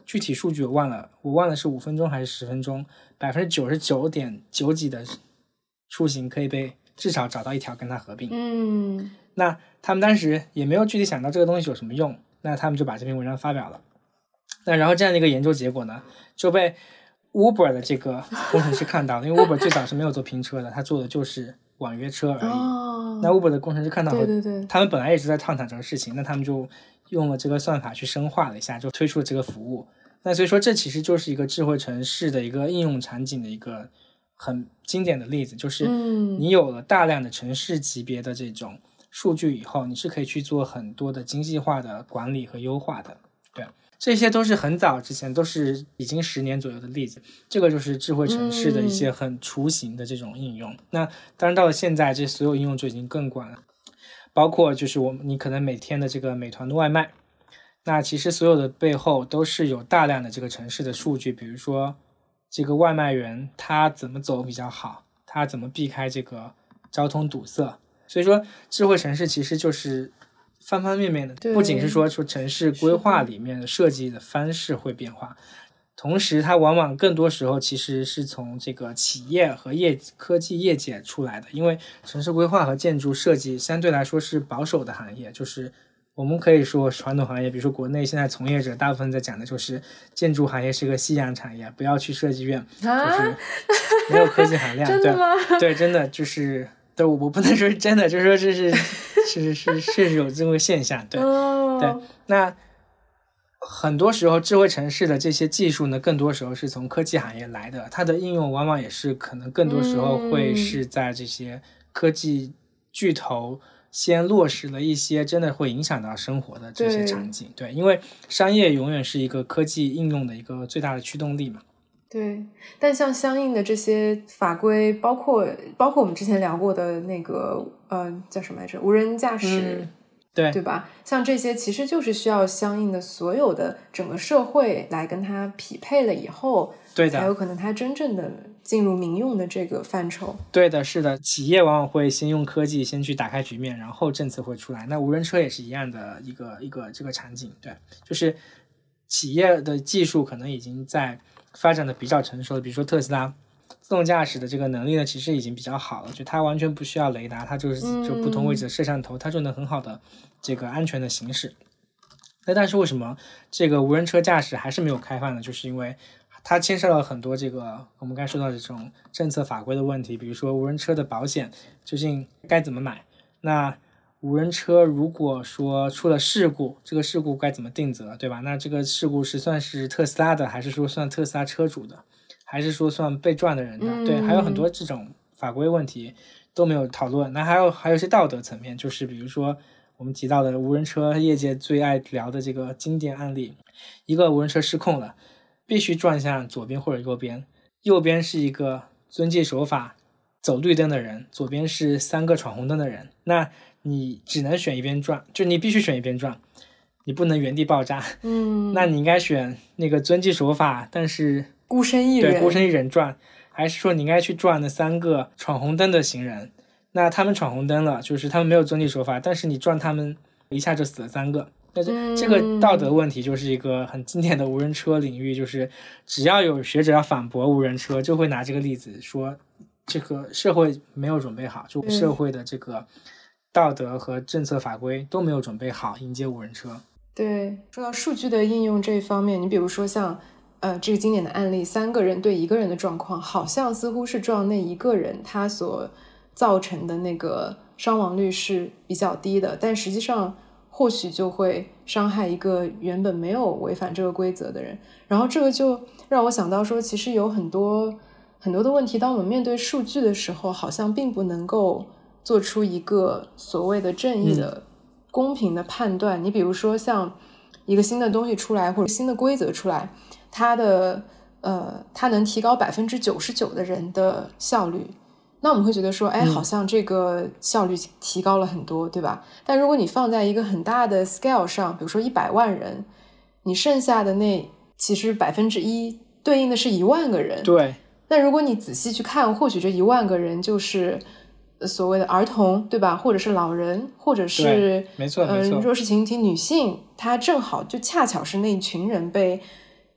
具体数据我忘了，我忘了是五分钟还是十分钟，百分之九十九点九几的出行可以被至少找到一条跟它合并。 嗯， 那他们当时也没有具体想到这个东西有什么用，那他们就把这篇文章发表了。那然后这样的一个研究结果呢，就被 Uber 的这个工程师看到了，因为 Uber 最早是没有做拼车的，他做的就是网约车而已。 哦， 那 Uber 的工程师看到了， 对对对， 他们本来一直在探讨这个事情，那他们就用了这个算法去深化了一下，就推出了这个服务。那所以说这其实就是一个智慧城市的一个应用场景的一个很经典的例子，就是你有了大量的城市级别的这种数据以后，你是可以去做很多的精细化的管理和优化的。对，这些都是很早之前，都是已经十年左右的例子。这个就是智慧城市的一些很雏形的这种应用。嗯、那当然到了现在，这所有应用就已经更广了，包括就是我们你可能每天的这个美团的外卖，那其实所有的背后都是有大量的这个城市的数据，比如说这个外卖员他怎么走比较好，他怎么避开这个交通堵塞。所以说智慧城市其实就是方方面面的，不仅是说说城市规划里面的设计的方式会变化，同时它往往更多时候其实是从这个企业和业科技业界出来的。因为城市规划和建筑设计相对来说是保守的行业，就是我们可以说传统行业，比如说国内现在从业者大部分在讲的就是建筑行业是个夕阳产业，不要去设计院， 啊、 就是没有科技含量。 真的吗？ 对对，真的就是对，我不能说是真的，就是说这是是是是有这么个现象。对、哦、对，那很多时候智慧城市的这些技术呢，更多时候是从科技行业来的，它的应用往往也是可能更多时候会是在这些科技巨头先落实了一些真的会影响到生活的这些场景。 对, 对，因为商业永远是一个科技应用的一个最大的驱动力嘛。 对，但像相应的这些法规，包括包括我们之前聊过的那个呃叫什么来着，无人驾驶、嗯、 对对吧？像这些其实就是需要相应的所有的整个社会来跟它匹配了以后， 对的， 才有可能它真正的进入民用的这个范畴。 对的，是的，企业往往会先用科技先去打开局面，然后政策会出来。那无人车也是一样的一个一个这个场景。对，就是企业的技术可能已经在发展的比较成熟，比如说特斯拉自动驾驶的这个能力呢，其实已经比较好了，就它完全不需要雷达，它就是就不同位置的摄像头、嗯、它就能很好的这个安全的行驶。那但是为什么这个无人车驾驶还是没有开放呢？就是因为它牵涉到很多这个我们刚才说到的这种政策法规的问题，比如说无人车的保险究竟该怎么买，那无人车如果说出了事故，这个事故该怎么定责，对吧？那这个事故是算是特斯拉的，还是说算特斯拉车主的，还是说算被撞的人的、嗯、对，还有很多这种法规问题都没有讨论。那还有还有一些道德层面，就是比如说我们提到的无人车业界最爱聊的这个经典案例，一个无人车失控了，必须转向左边或者右边，右边是一个遵纪守法走绿灯的人，左边是三个闯红灯的人，那你只能选一边转，就你必须选一边转，你不能原地爆炸。 嗯， 那你应该选那个遵纪守法但是孤身一人， 对，孤身一人转，还是说你应该去转那三个闯红灯的行人？那他们闯红灯了，就是他们没有遵纪守法，但是你撞他们一下就死了三个。那这、嗯、这个道德问题就是一个很经典的无人车领域，就是只要有学者要反驳无人车，就会拿这个例子说这个社会没有准备好，就社会的这个道德和政策法规都没有准备好迎接无人车。 对，说到数据的应用这一方面，你比如说像呃这个经典的案例，三个人对一个人的状况，好像似乎是撞那一个人他所造成的那个伤亡率是比较低的，但实际上或许就会伤害一个原本没有违反这个规则的人。然后这个就让我想到说，其实有很多很多的问题，当我们面对数据的时候，好像并不能够做出一个所谓的正义的、公平的判断。你比如说像一个新的东西出来，或者新的规则出来，它的呃，它能提高百分之九十九的人的效率，那我们会觉得说，哎，好像这个效率提高了很多，对吧？但如果你放在一个很大的 scale 上，比如说一百万人，你剩下的那其实百分之一对应的是一万个人。 对。 那如果你仔细去看，或许这一万个人就是所谓的儿童，对吧？或者是老人，或者是没错没错、呃、 弱势群体女性，她正好就恰巧是那一群人被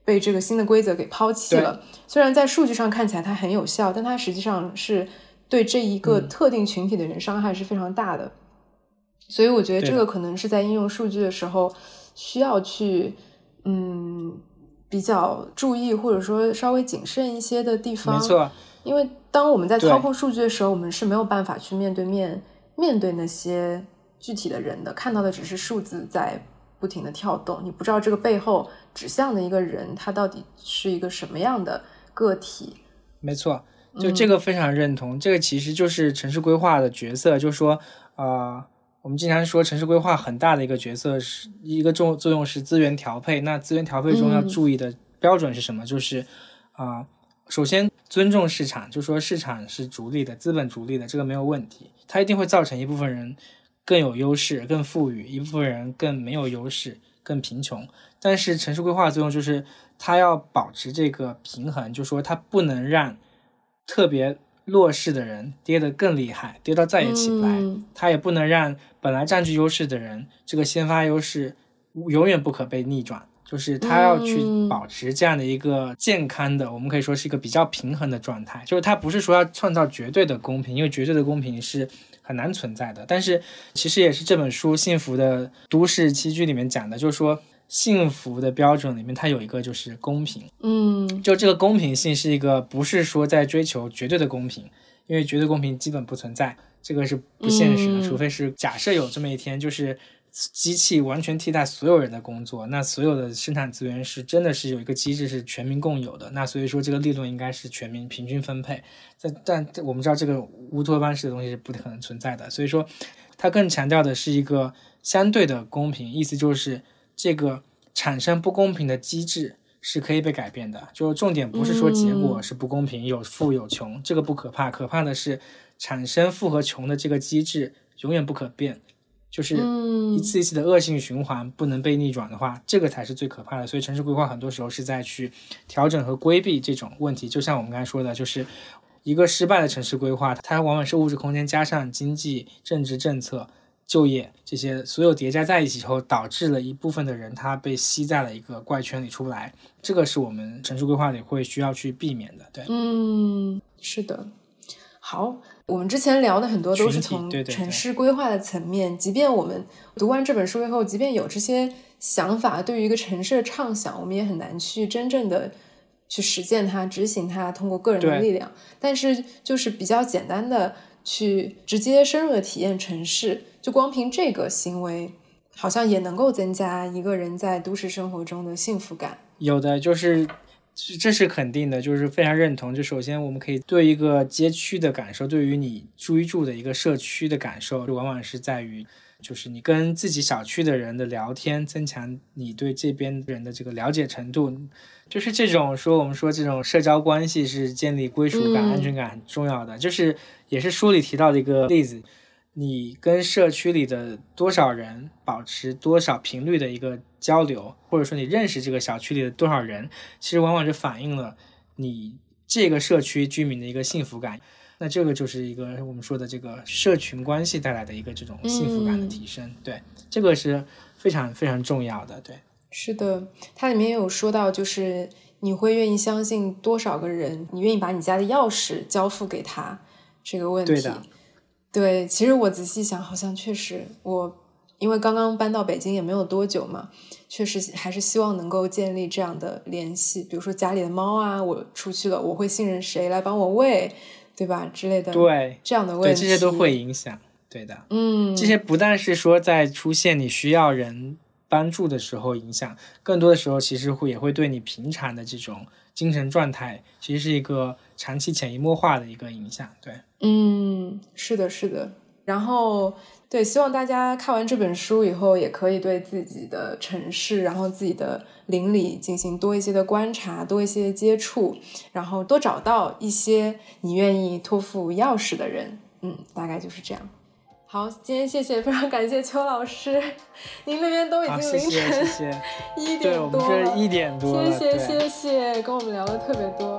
被这个新的规则给抛弃了。虽然在数据上看起来它很有效，但它实际上是对这一个特定群体的人伤害是非常大的。嗯、所以我觉得这个可能是在应用数据的时候需要去嗯比较注意或者说稍微谨慎一些的地方。 没错， 因为当我们在操控数据的时候，我们是没有办法去面对面面对那些具体的人的，看到的只是数字在不停的跳动，你不知道这个背后指向的一个人他到底是一个什么样的个体。 没错，就这个非常认同、嗯、这个其实就是城市规划的角色，就是说呃，我们经常说城市规划很大的一个角色是一个作作用是资源调配，那资源调配中要注意的标准是什么、嗯、就是啊、呃，首先尊重市场，就是说市场是逐利的，资本逐利的，这个没有问题，它一定会造成一部分人更有优势更富裕，一部分人更没有优势更贫穷。但是城市规划的作用就是它要保持这个平衡，就是说它不能让特别弱势的人跌得更厉害，跌到再也起不来、嗯、它也不能让本来占据优势的人这个先发优势永远不可被逆转，就是它要去保持这样的一个健康的、嗯、我们可以说是一个比较平衡的状态，就是它不是说要创造绝对的公平，因为绝对的公平是很难存在的。但是其实也是这本书《幸福的都市栖居》里面讲的，就是说幸福的标准里面它有一个就是公平， 嗯， 就这个公平性是一个不是说在追求绝对的公平，因为绝对公平基本不存在，这个是不现实的、嗯、除非是假设有这么一天就是机器完全替代所有人的工作，那所有的生产资源是真的是有一个机制是全民共有的，那所以说这个利润应该是全民平均分配，但我们知道这个乌托邦式的东西是不可能存在的，所以说它更强调的是一个相对的公平，意思就是这个产生不公平的机制是可以被改变的，就重点不是说结果是不公平、嗯、有富有穷，这个不可怕，可怕的是产生富和穷的这个机制永远不可变，就是一次一次的恶性循环不能被逆转的话，这个才是最可怕的。所以城市规划很多时候是在去调整和规避这种问题，就像我们刚才说的，就是一个失败的城市规划它往往是物质空间加上经济政治政策就业这些所有叠加在一起之后，导致了一部分的人他被吸在了一个怪圈里出不来，这个是我们城市规划里会需要去避免的。对， 嗯，是的。好，我们之前聊的很多都是从城市规划的层面，对对对，即便我们读完这本书以后，即便有这些想法，对于一个城市的畅想，我们也很难去真正的去实践它、执行它，通过个人的力量。但是就是比较简单的去直接深入的体验城市，就光凭这个行为好像也能够增加一个人在都市生活中的幸福感。 有的就是这是肯定的，就是非常认同，就首先我们可以对一个街区的感受，对于你居住的一个社区的感受，往往是在于就是你跟自己小区的人的聊天，增强你对这边人的这个了解程度，就是这种说我们说这种社交关系是建立归属感、嗯、安全感很重要的，就是也是书里提到的一个例子，你跟社区里的多少人保持多少频率的一个交流，或者说你认识这个小区里的多少人，其实往往就反映了你这个社区居民的一个幸福感，那这个就是一个我们说的这个社群关系带来的一个这种幸福感的提升、嗯、对，这个是非常非常重要的。对， 是的，它里面有说到就是你会愿意相信多少个人，你愿意把你家的钥匙交付给他这个问题。 对的， 对，其实我仔细想好像确实，我因为刚刚搬到北京也没有多久嘛，确实还是希望能够建立这样的联系，比如说家里的猫啊，我出去了我会信任谁来帮我喂，对吧之类的， 对， 这样的问题， 对，这些都会影响。对的， 嗯， 这些不但是说在出现你需要人帮助的时候影响，更多的时候其实会也会对你平常的这种精神状态其实是一个长期潜移默化的一个影响。对， 嗯，是的是的。然后对，希望大家看完这本书以后也可以对自己的城市然后自己的邻里进行多一些的观察，多一些接触，然后多找到一些你愿意托付钥匙的人。嗯，大概就是这样。好，今天谢谢，非常感谢邱老师，您那边都已经凌晨一点多了， 对，我们是一点多了， 谢谢谢谢，跟我们聊的特别多。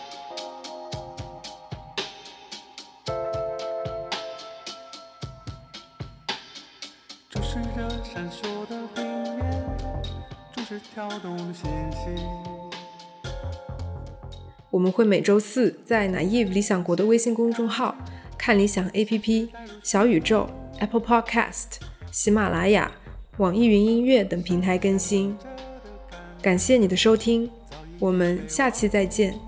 注视着闪烁的平面，注视跳动的信息。 我们会每周四在 naive 理想国的微信公众号、看理想 A P P、小宇宙、Apple Podcast、喜马拉雅、网易云音乐等平台更新。感谢你的收听，我们下期再见。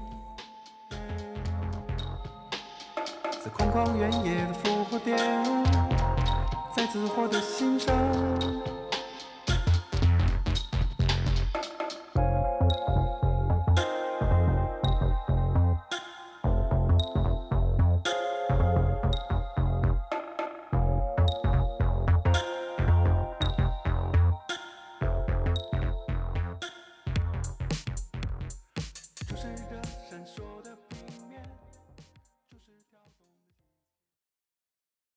在空旷原野的复活点，再次获得欣赏。这是一个